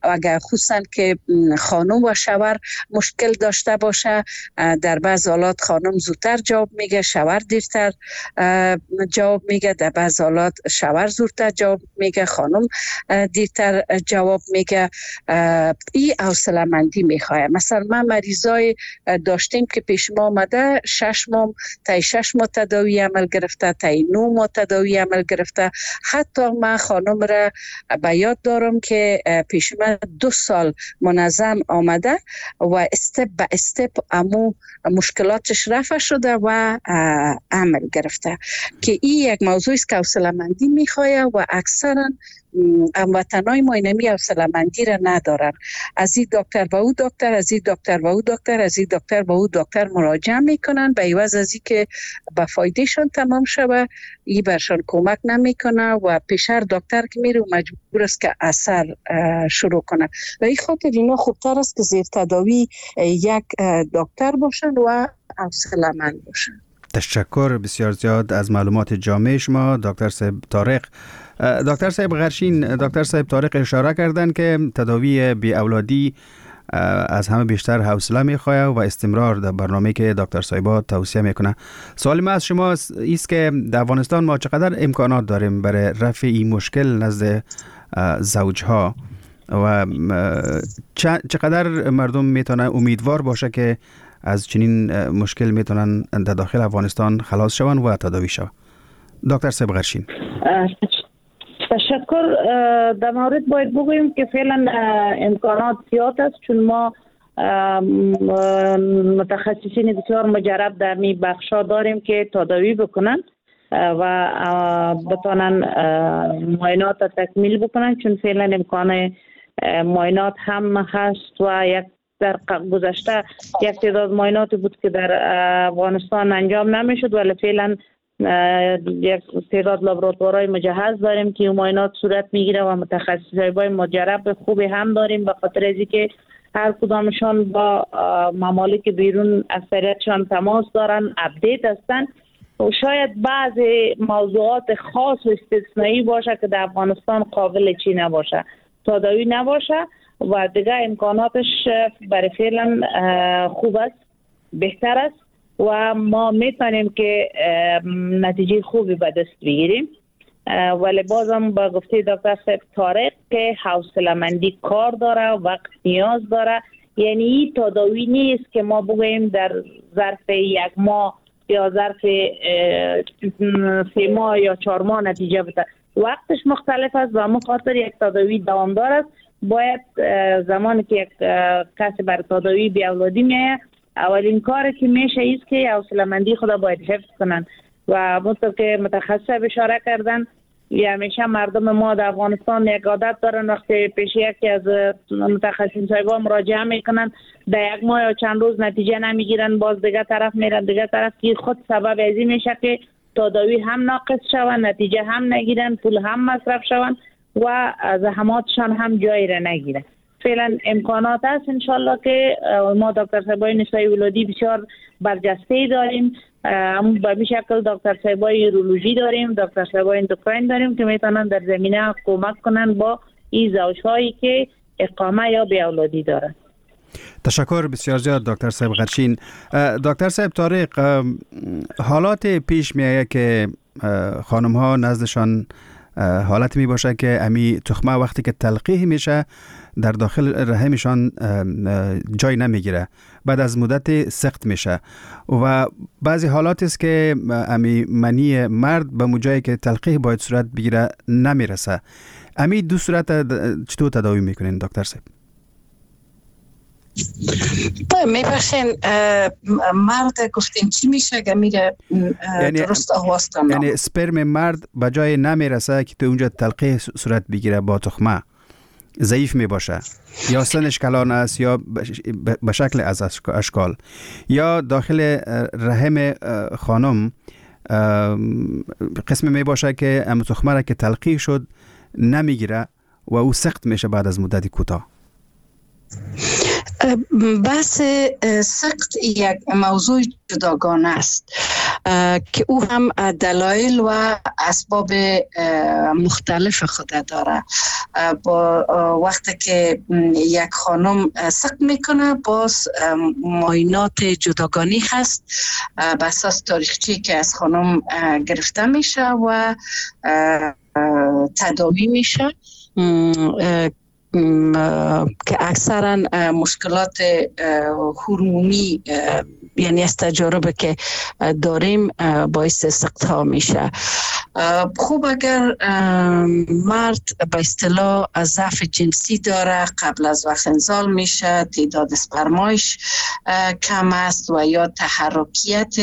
اگر خصوصا که خانم و شوهر مشکل داشته باشه، در بعض حالات خانم زودتر جواب میگه، شوهر دیرتر جواب میگه، در بعض حالات شوهر زودتر جواب میگه، خانم دیرتر جواب میگه. این حوصله مندی میخواه. مثلا ما مریضای داشتیم که پیش ما آمده شش ماه تا شش ماه تداوی عمل گرفته، تا نه ماه تداوی عمل گرفته. حتی من خانم را به یاد دارم که پیش من دو سال منظم آمده و استپ به استپ امو مشکلاتش رفع شده و عمل گرفته. که این یک موضوع است که حوصله‌مندی میخواه و اکثرا هموطنای ما اینمی حوصله‌مندی را ندارن. از این دکتر به او دکتر، از این دکتر به او دکتر، از این دکتر به او دکتر مراجعه میکنن، به عوض از این که به فایدهشان تمام شوه این برشان کمک نمیکنه و پیش هر دکتر که میره مجبور است که اثر شروع کنه. و این خاطر اینا خوبتر است که زیر تداوی یک دکتر باشن و حوصله‌مند باشن. تشکر بسیار زیاد از معلومات جامع شما دکتر صاحب طارق. دکتر صاحب غرشین، دکتر صاحب طارق اشاره کردن که تداوی بی اولادی از همه بیشتر حوصله میخواه و استمرار در برنامه که دکتر صاحبا توصیه میکنه. سوال ما از شما است که در افغانستان ما چقدر امکانات داریم برای رفع این مشکل نزد زوجها و چقدر مردم میتونه امیدوار باشه که از چنین مشکل میتونن در داخل افغانستان خلاص شون و تداوی شون؟ دکتر صاحب غرشین. تشکر. در مورد باید بگوییم که فعلا امکانات زیاد است، چون ما متخصصین بسیار مجرب در می بخشا داریم که تداوی بکنن و بتونن معاینات تکمیل بکنن، چون فعلا امکان معاینات هم هست و یک در گذشته یک تعداد معایناتی بود که در افغانستان انجام نمیشد، ولی فعلا یک تعداد لابراتوارهای مجهز داریم که معاینات صورت میگیره و متخصصای مجرب خوبی هم داریم، به خاطر از اینکه هر کدامشان با ممالک بیرون اکثریتشان تماس دارن، اپدیت هستن و شاید بعض موضوعات خاص و استثنایی باشه که در افغانستان قابل چی نباشه، تداوی نباشه و دیگه امکاناتش برای فعلا خوب است، بهتر است و ما میتونیم که نتیجه خوبی به دست بگیریم. ولی بازم با گفته دکتر صاحب طارق که حوصله‌مندی کار داره، وقت نیاز داره. یعنی این تداوی نیست که ما بگوییم در ظرف یک ماه یا ظرف سه ماه یا چهار ماه نتیجه بده. وقتش مختلف است و همون خاطر یک تداوی دوامدار است. باید زمانی که یک کسی بر تداوی بی اولادی میه، اولین کاری که میشه ایست که حوصله‌مندی خدا باید حفظ کنن و مطلب که متخصص اشاره کردن، یا همیشه مردم ما در افغانستان یک عادت دارن وقتی پیش یکی از متخصصین صاحبا مراجعه میکنن در یک ماه یا چند روز نتیجه نمیگیرن، باز دیگه طرف میرن دیگه طرف، که خود سبب ازی میشه که تداوی هم ناقص شون، نتیجه هم نگیرن، پول هم مصرف شون و زحماتشان هم جایی را نگیره. فعلا امکانات هست انشالله که ما دکتر صاحبای نسای ولادی بسیار برجسته داریم، هم به می شکل دکتر صاحبای یورولوژی داریم، دکتر صاحبای اندوکراین داریم که میتونن در زمینه کمک کنن با این زوجهایی که اقامه یا بی اولادی دارن. تشکر بسیار زیاد دکتر صاحب غرشین. دکتر صاحب طارق، حالات پیش میایه که خانم ها نزدشان حالت می باشه که امی تخمه وقتی که تلقیح میشه در داخل رحمشان جای نمیگیره، بعد از مدت سخت میشه و بعضی حالات است که امی منی مرد به مجایی که تلقیح باید صورت بگیره نمیرسه. امی دو صورت چطور تداوی میکنین دکتر صاحب؟ میبخشین مرد گفتین چی میشه که میره یعنی درست آواز کنم؟ یعنی سپرم مرد به جای نمیرسه که تو اونجا تلقیح صورت بگیره با تخمه، ضعیف می باشه یا سنش کلان است یا به شکل از اشکال، یا داخل رحم خانم قسم می باشه که ام تخمه را که تلقیح شد نمیگیره و او سخت میشه بعد از مدتی کوتاه. بحث سقط یک موضوع جداگانه است که او هم دلایل و اسباب مختلف خود داره. با وقتی که یک خانم سقط میکنه باز معاینات جداگانه هست بر اساس تاریخچه‌ای که از خانم گرفته میشه و تداوی میشه که اکثرا مشکلات هورمونی یعنی از تجارب که داریم باعث سقط ها میشه. خوب اگر مرد به اصطلاح ضعف جنسی داره، قبل از وقت انزال میشه، تعداد اسپرمایش کم است و یا تحرکیت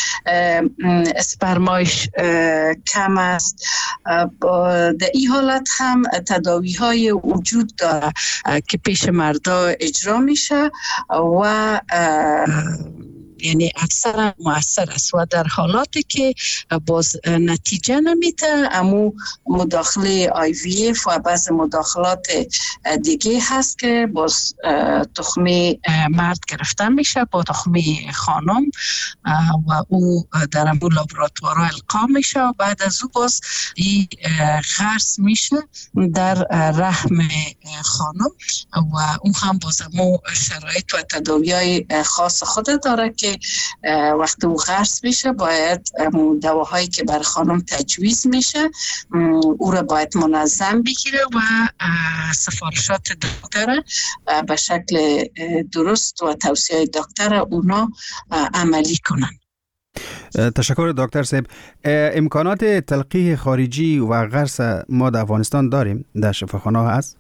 اسپرمایش کم است، در این حالت هم تداوی های وجود داره که پیش مردا اجرا میشه و یعنی اکثرا مؤثر است و در حالاتی که باز نتیجه نمیده امو مداخله آی وی اف و بعض مداخلات دیگه هست که باز تخمی مرد گرفته میشه با تخمی خانم و او در امو لابراتوارا القا میشه و بعد از او باز این غرس میشه در رحم خانم و او هم باز امو شرایط و تداوی های خاص خود داره که وقتی او غرس میشه باید دواهایی که بر خانم تجویز میشه او را باید منظم بگیره و سفارشات دکتر به شکل درست و توصیه دکتر اونا عملی کنن. تشکر دکتر صاحب. امکانات تلقیح خارجی و غرس ما در افغانستان داریم؟ در شفاخانه ها هست؟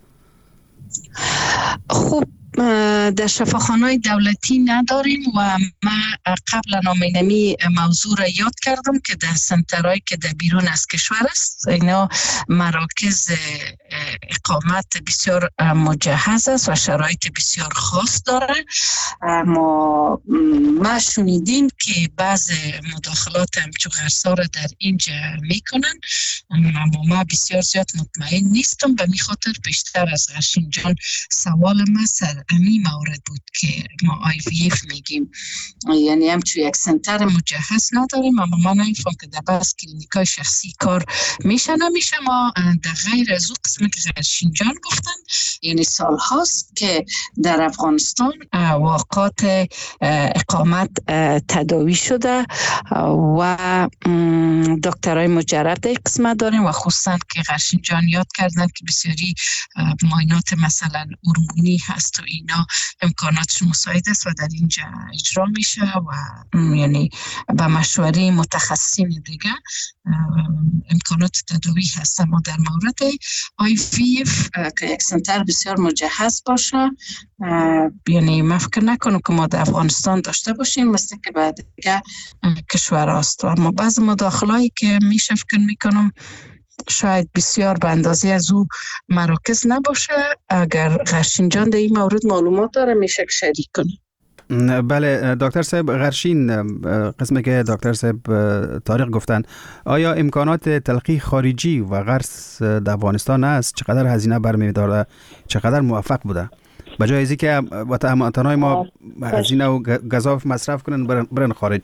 خوب در شفاخانه‌های دولتی نداریم و من قبلا نامینمی موضوع را یاد کردم که در سنترهایی که در بیرون از کشور است اینا مراکز اقامت بسیار مجهز است و شرایط بسیار خاص داره. ما ما شنیدیم که بعض مداخلات همچو غرسا را در اینجا میکنن اما ما بسیار زیاد مطمئن نیستم. به میخاطر بیشتر از غرشین جان سوال ما سر امی مورد بود که ما آی وی اف میگیم، یعنی همچو یک سنتر مجهز نداریم اما ما نمیفهم که در بعض کلینیکای شخصی کار میشه نمیشه. ما در غیر از او قسمه که غرشین جان گفتن یعنی سال هاست که در افغانستان واقعات اقامت تداوی شده و دکترای مجرب در قسمت داریم و خصوصا که غرشین جان یاد کردن که بسیاری معاینات مثلا هورمونی هست و اینا امکاناتش مساعد است و در اینجا اجرا میشه و یعنی به مشوره متخصصین دیگه امکانات تداوی هست. اما در مورد آی وی اف که یک سنتر بسیار مجهز باشه یعنی من فکر نکنم که ما در افغانستان داشته باشیم مثل که بعد دیگه کشور هست. اما بعض مداخلهایی که میشه فکر میکنم شاید بسیار به اندازه از او مراکز نباشه. اگر غرشین جان در این مورد معلومات داره میشه که شریک کنه. بله دکتر صاحب، غرشین قسمی که دکتر صاحب طارق گفتن آیا امکانات تلقیح خارجی و غرس در افغانستان است؟ چقدر هزینه برمی‌داره؟ چقدر موفق بوده؟ بجای ازی که وطنهای ما هزینه و گزاف مصرف کنن برن خارج.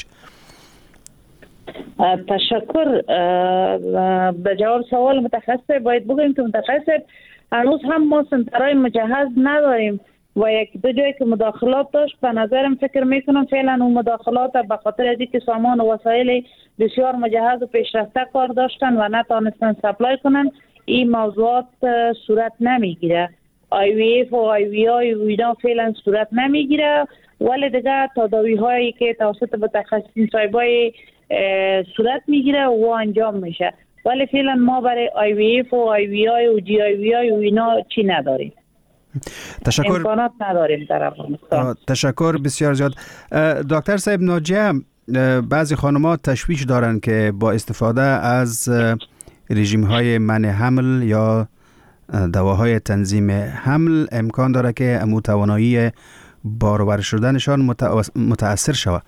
تشکر. به جواب سوال متخصص باید بگویم که متخصص هنوز هم ما سنترهای مجهز نداریم و یک دو جایی که مداخلات داشت به نظرم فکر میکنم فعلا اون مداخلات به خاطر از اینکه سامان و وسایل بسیار مجهز و پیشرفته کار داشتن و نتونستن سپلای کنن این موضوعات صورت نمیگیره. آی وی اف و آی وی آی و اینا فعلا صورت نمیگیره ولی دیگه تداوی هایی که توسط متخصصین صاحبای صورت میگیره و انجام میشه ولی فعلا ما برای آی وی اف و آی وی آی و جی آی وی آی و اینا چی نداریم. تشکر. امکانات نداریم در افغانستان. تشکر بسیار زیاد. دکتر صاحب ناجیه، بعضی خانم‌ها تشویش دارن که با استفاده از رژیم های منع حمل یا دواهای تنظیم حمل امکان داره که توانایی بارور شدنشان متاثر شود.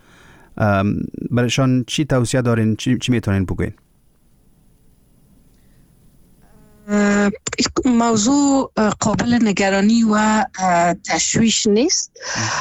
برایشان چی توصیه دارین؟ چی, چی میتونین بگوین؟ موضوع قابل نگرانی و تشویش نیست،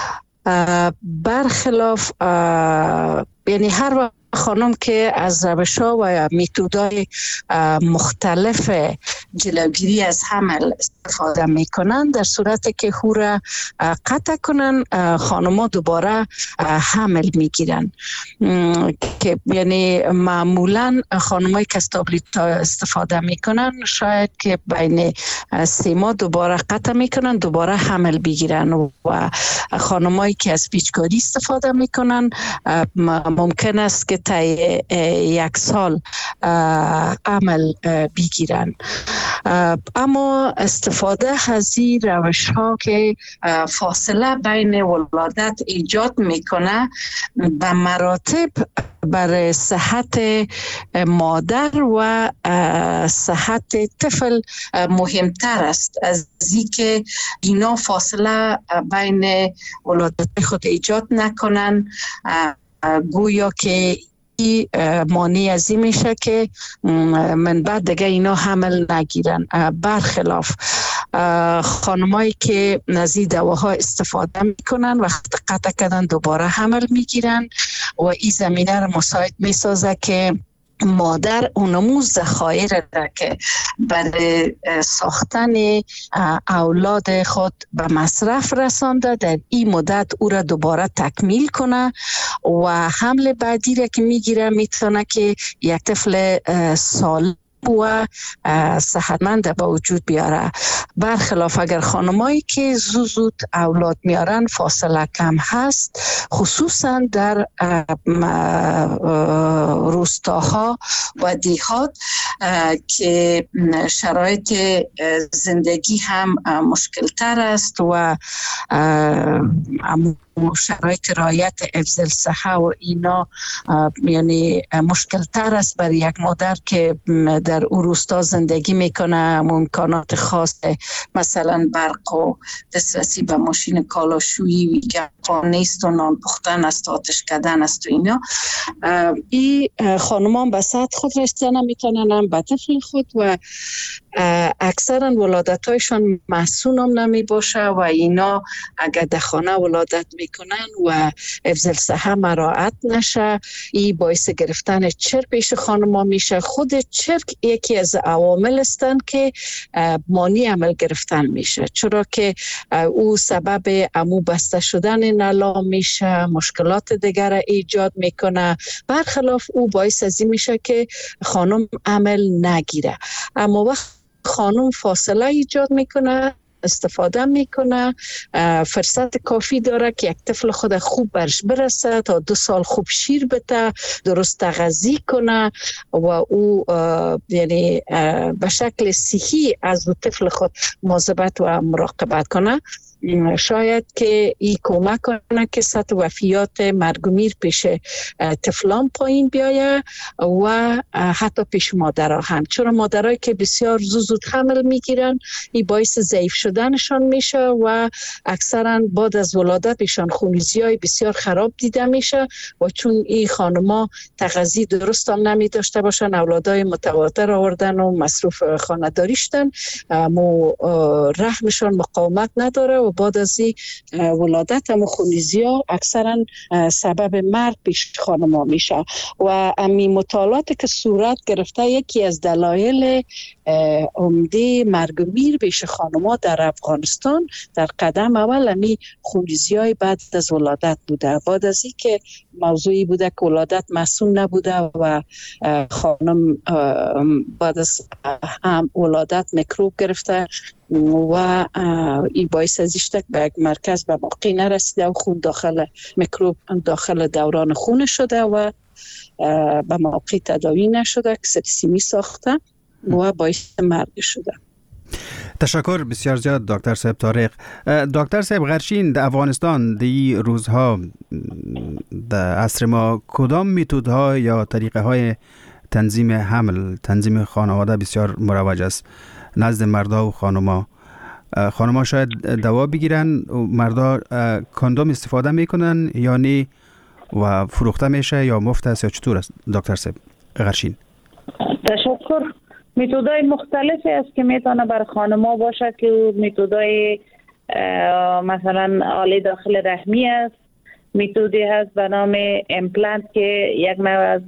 برخلاف یعنی هر وقت خانم که از روش‌ها و میتودهای مختلف جلوگیری از حمل استفاده میکنن، در صورتی که او را قطع کنن خانم‌ها دوباره حمل میگیرن، که یعنی معمولا خانم‌هایی که از تابلت استفاده میکنن شاید که بین سه ماه دوباره قطع میکنن دوباره حمل بگیرن، و خانم‌هایی که از پیچکاری استفاده میکنن ممکن است که تا یک سال عمل بگیرن. اما استفاده از این روش ها که فاصله بین ولادت ایجاد میکنه به مراتب برای صحت مادر و صحت طفل مهمتر است از اینکه اینا فاصله بین ولادت خود ایجاد نکنن، گویا که مانع از این میشه که من بعد دیگه اینا حمل نگیرن. برخلاف خانمایی که نزی دواها استفاده میکنن وقت قطع کردن دوباره حمل میگیرن و این زمینه رو مساعد میسازه که مادر اونمو ذخایر را که برای ساختن اولاد خود به مصرف رسانده در این مدت او را دوباره تکمیل کنه و حمل بعدی را که میگیره میتونه که یک طفل سالم و صحتمند به وجود بیاره. برخلاف اگر خانمایی که زود زود اولاد میارن فاصله کم هست، خصوصا در روستاها و دیهات که شرایط زندگی هم مشکل تر است و شرایط رعایت حفظ الصحه و اینا یعنی مشکل تر است برای یک مادر که در اون روستا زندگی میکنه، امکانات خاص مثلا برق و دسترسی به ماشین کالاشویی نیست و نان پختن است، آتش کردن است و اینا. این خانمان به صحت خود رسیدن میتونن به طفل خود و اکثرا ولادتایشان محسون هم نمی باشه و اینا اگر در خانه ولادت میکنن و حفظ الصحه مراعات نشه، این باعث گرفتن چرک پیش خانما میشه. خود چرک یکی از عوامل هستند که مانع عمل گرفتن میشه، چرا که او سبب امو بسته شدن نلا میشه، مشکلات دیگر ایجاد میکنه. برخلاف او باعث از این میشه که خانم عمل نگیره. اما وقت خانم فاصله ایجاد میکنه، استفاده میکنه، فرصت کافی داره که یک طفل خود خوب برش برسه، تا دو سال خوب شیر بده، درست تغذیه کنه و او یعنی به شکل صحی از طفل خود مواظبت و مراقبت کنه. شاید که این کمک کنه که سطح وفیات مرگ و میر پیش طفلان پایین بیایه و حتی پیش مادرها هم، چون مادرایی که بسیار زود زود حمل میگیرن این باعث ضعیف شدنشان میشه و اکثرا بعد از ولادت ایشان خونریزی‌های بسیار خراب دیده میشه و چون این خانما تغذیه درست هم نمی داشته باشن، اولادای متواتر آوردن و مصروف خانه‌داری شدن، مو رحمشان مقاومت نداره و بعد از این ولادت هم خونریزی‌ها اکثرا سبب مرگ پیش خانما میشه. و امی مطالعاتی که صورت گرفته یکی از دلایل عمده مرگ و میر پیش خانما در افغانستان در قدم اول امی خونریزی‌های بعد از ولادت بوده. بعد از این که موضوعی بوده که ولادت مسئول نبوده و خانم بعد از هم ولادت میکروب گرفته و این باعث ازش که به یک مرکز به موقع نرسیده و خون داخل میکروب داخل دوران خون شده و به موقع تداوی نشده که سپسیمی ساخته و باعث مرگ شده. تشکر بسیار زیاد دکتر صاحب طارق. دکتر صاحب غرشین، در افغانستان دی روزها در عصر ما کدام میتودها یا طریقه های تنظیم حمل، تنظیم خانواده بسیار مروج است نزد مردا و خانما؟ خانما شاید دوا بگیرن و مردا کاندوم استفاده میکنن یا نه و فروخته میشه یا مفت است یا چطور است دکتر صاحب غرشین؟ تشکر. متدای مختلفی است که میتونه بر خانم‌ها باشه که متدای مثلا آله داخل رحمی است، متدی هست به نام امپلنت که یک نوع از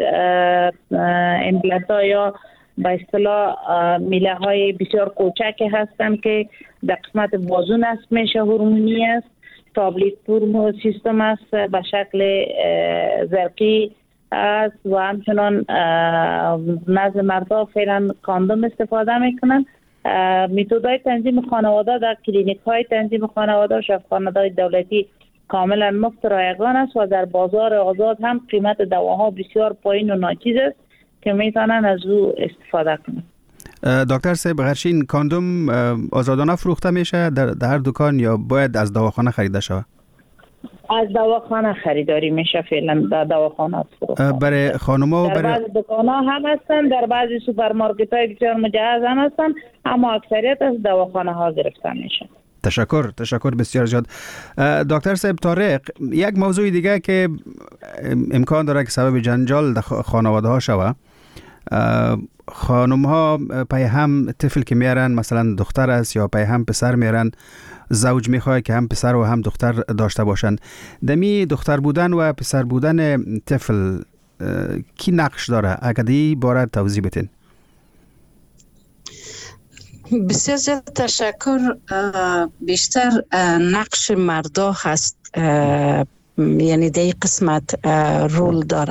امپلنت ها یا به اصطلاح میله های بسیار کوچک هستند که در قسمت بازو نصب میشه، هورمونی است. تابلیت پور سیستم است به شکل زرقی است و همچنان نزد مردها فعلا کاندوم استفاده میکنن. متدای تنظیم خانواده در کلینیک های تنظیم خانواده و شفاخانه‌های دولتی کاملا مفت رایگان است و در بازار آزاد هم قیمت دواها بسیار پایین و ناچیز است که میتونن از او استفاده کنند. دکتر صاحب غرشین، کاندوم آزادانه فروخته میشه در, در هر دکان یا باید از دواخانه خریده شود؟ از دواخانه خریداری میشه فعلا. در دواخانه فروخته. برای خانم‌ها و در برای بعضی دکان‌ها هم هستن، در بعضی سوپرمارکت‌های بسیار مجهز هم هستن، اما اکثریت از دواخانه ها گرفته میشه. تشکر تشکر بسیار زیاد. دکتر صاحب طارق، یک موضوع دیگه که امکان داره که سبب جنجال در خانواده ها شود، خانم ها پای هم طفل که میارن، مثلا دختر است یا پای هم پسر میارن، زوج میخواد که هم پسر و هم دختر داشته باشن. دمی دختر بودن و پسر بودن طفل کی نقش داره؟ اگر دی باره توضیح بدین. بسیار زیاد تشکر. بیشتر نقش مردا هست، یعنی در این قسمت رول داره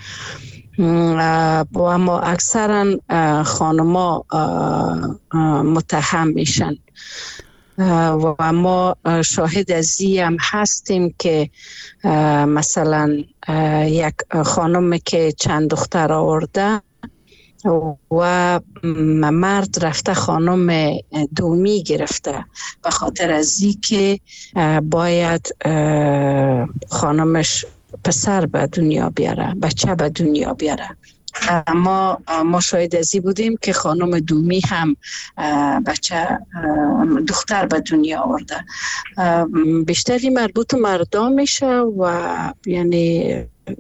و اما اکثرا خانما متهم میشن و ما شاهد از این هم هستیم که مثلا یک خانم که چند دختر آورده و مرد رفته خانم دومی گرفته به خاطر از این که باید خانمش پسر به دنیا بیاره، بچه به دنیا بیاره. اما ما شاید ازی بودیم که خانم دومی هم بچه دختر به دنیا آورده. بیشتری مربوط مردان میشه و یعنی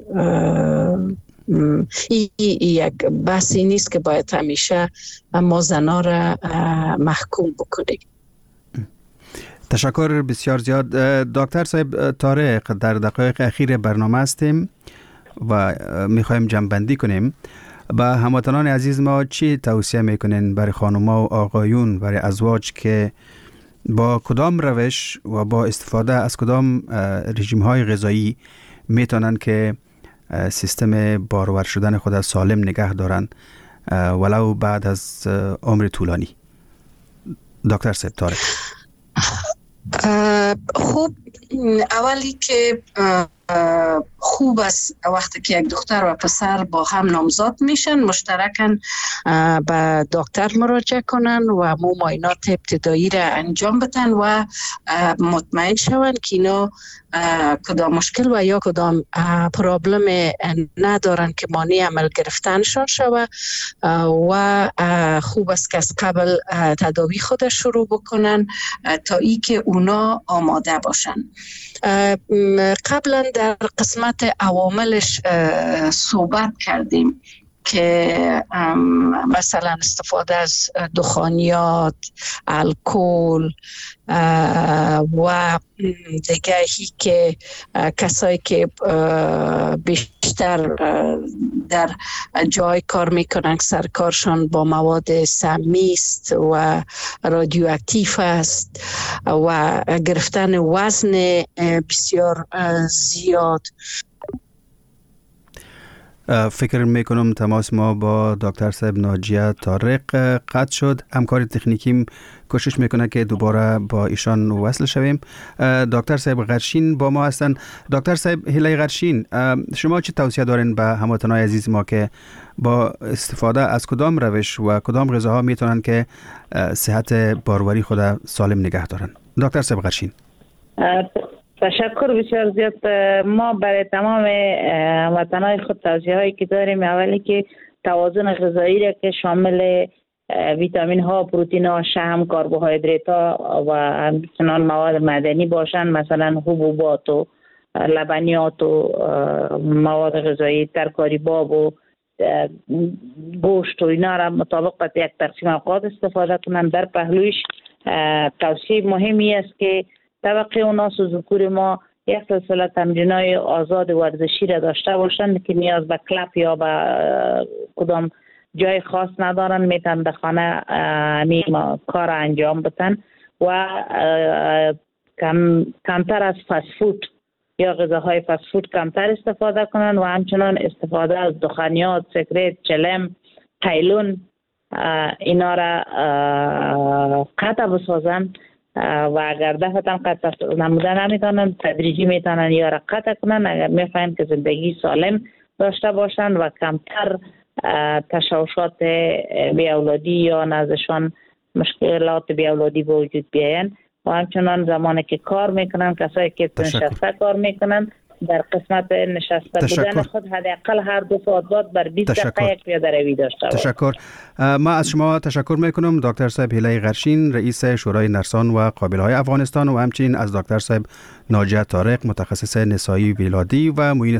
این یک بحثی نیست که باید همیشه ما زنا را محکوم بکنیم. تشکر بسیار زیاد. دکتر صاحب طارق، در دقایق اخیر برنامه هستیم و میخوایم جمع‌بندی کنیم. با هموطنان عزیز ما چی توصیه میکنین برای خانم‌ها و آقایون، برای ازواج که با کدام روش و با استفاده از کدام رژیم‌های غذایی میتونن که سیستم بارور شدن خود سالم نگه دارن ولو بعد از عمر طولانی؟ دکتر صاحب طارق. خوب، اولی که خوب است وقتی که یک دختر و پسر با هم نامزاد میشن مشترکاً به دکتر مراجعه کنن و معاینات ابتدایی را انجام بدن و مطمئن شون که اینا کدام مشکل و یا کدام پرابلم ندارن که مانع عمل گرفتنشان شود و خوب است که از قبل تداوی خود شروع بکنن تا ای که اونا آماده باشن. قبلا در قسمت عواملش صحبت کردیم که مثلا استفاده از دخانیات، الکل و دیگه هی که کسایی که بیشتر در جای کار میکنن سرکارشان با مواد سمی است و رادیواکتیو است و گرفتن وزن بسیار زیاد. فکر میکنم تماس ما با دکتر صاحب ناجیه طارق قطع شد. همکار تکنیکیم کوشش میکنه که دوباره با ایشان وصل شویم. دکتر صاحب غرشین با ما هستن. دکتر صاحب هیله غرشین، شما چه توصیه دارین به هموطنان عزیز ما که با استفاده از کدام روش و کدام غذاها میتونن که صحت باروری خود سالم نگه دارن؟ دکتر صاحب غرشین. تشکر بسیار زیاد. ما برای تمام وطنهای خود توصیه هایی که داریم، اولی که توازن غذایی را که شامل ویتامین ها، پروتئین ها، شحم، کربوهیدرات ها و همچنان مواد معدنی باشن، مثلا حبوبات و لبنیات و مواد غذایی ترکاری باب و گوشت و اینا را مطابق با یک تقسیم اوقات استفاده کنن. در پهلویش توصیه مهمی است که طبقه اوناس و ذکور ما یک سلسله تمرینای آزاد ورزشی را داشته باشند که نیاز به کلپ یا به کدام جای خاص ندارن، میتونن در خانه می کار انجام بدن و کم کمتر از فست فود یا غذاهای فست فود کمتر استفاده کنن و همچنان استفاده از دخانیات، سیگرت، چلم، قیلون اینا را قطع بسازن و اگر دفعتاً قطع نموده نمیتونن تدریجی میتونن یا را قطع کنن اگر میخواین که زندگی سالم داشته باشن و کمتر تشوشات بی اولادی یا نزدشان مشکلات بی اولادی به وجود بیاین و همچنان زمانی که کار میکنن کسایی که نشسته کار میکنن در قسمت نشسته تشکر. بودن خود حداقل هر دو ساعت بعد بر بیست دقیقه یک پیاده روی داشته باشه. تشکر. ما از شما تشکر میکنم دکتر صاحب هیله غرشین، رئیس شورای نرسان و قابلهای افغانستان و همچنین از دکتر صاحب ناجیه طارق، متخصص نسایی ولادی و معین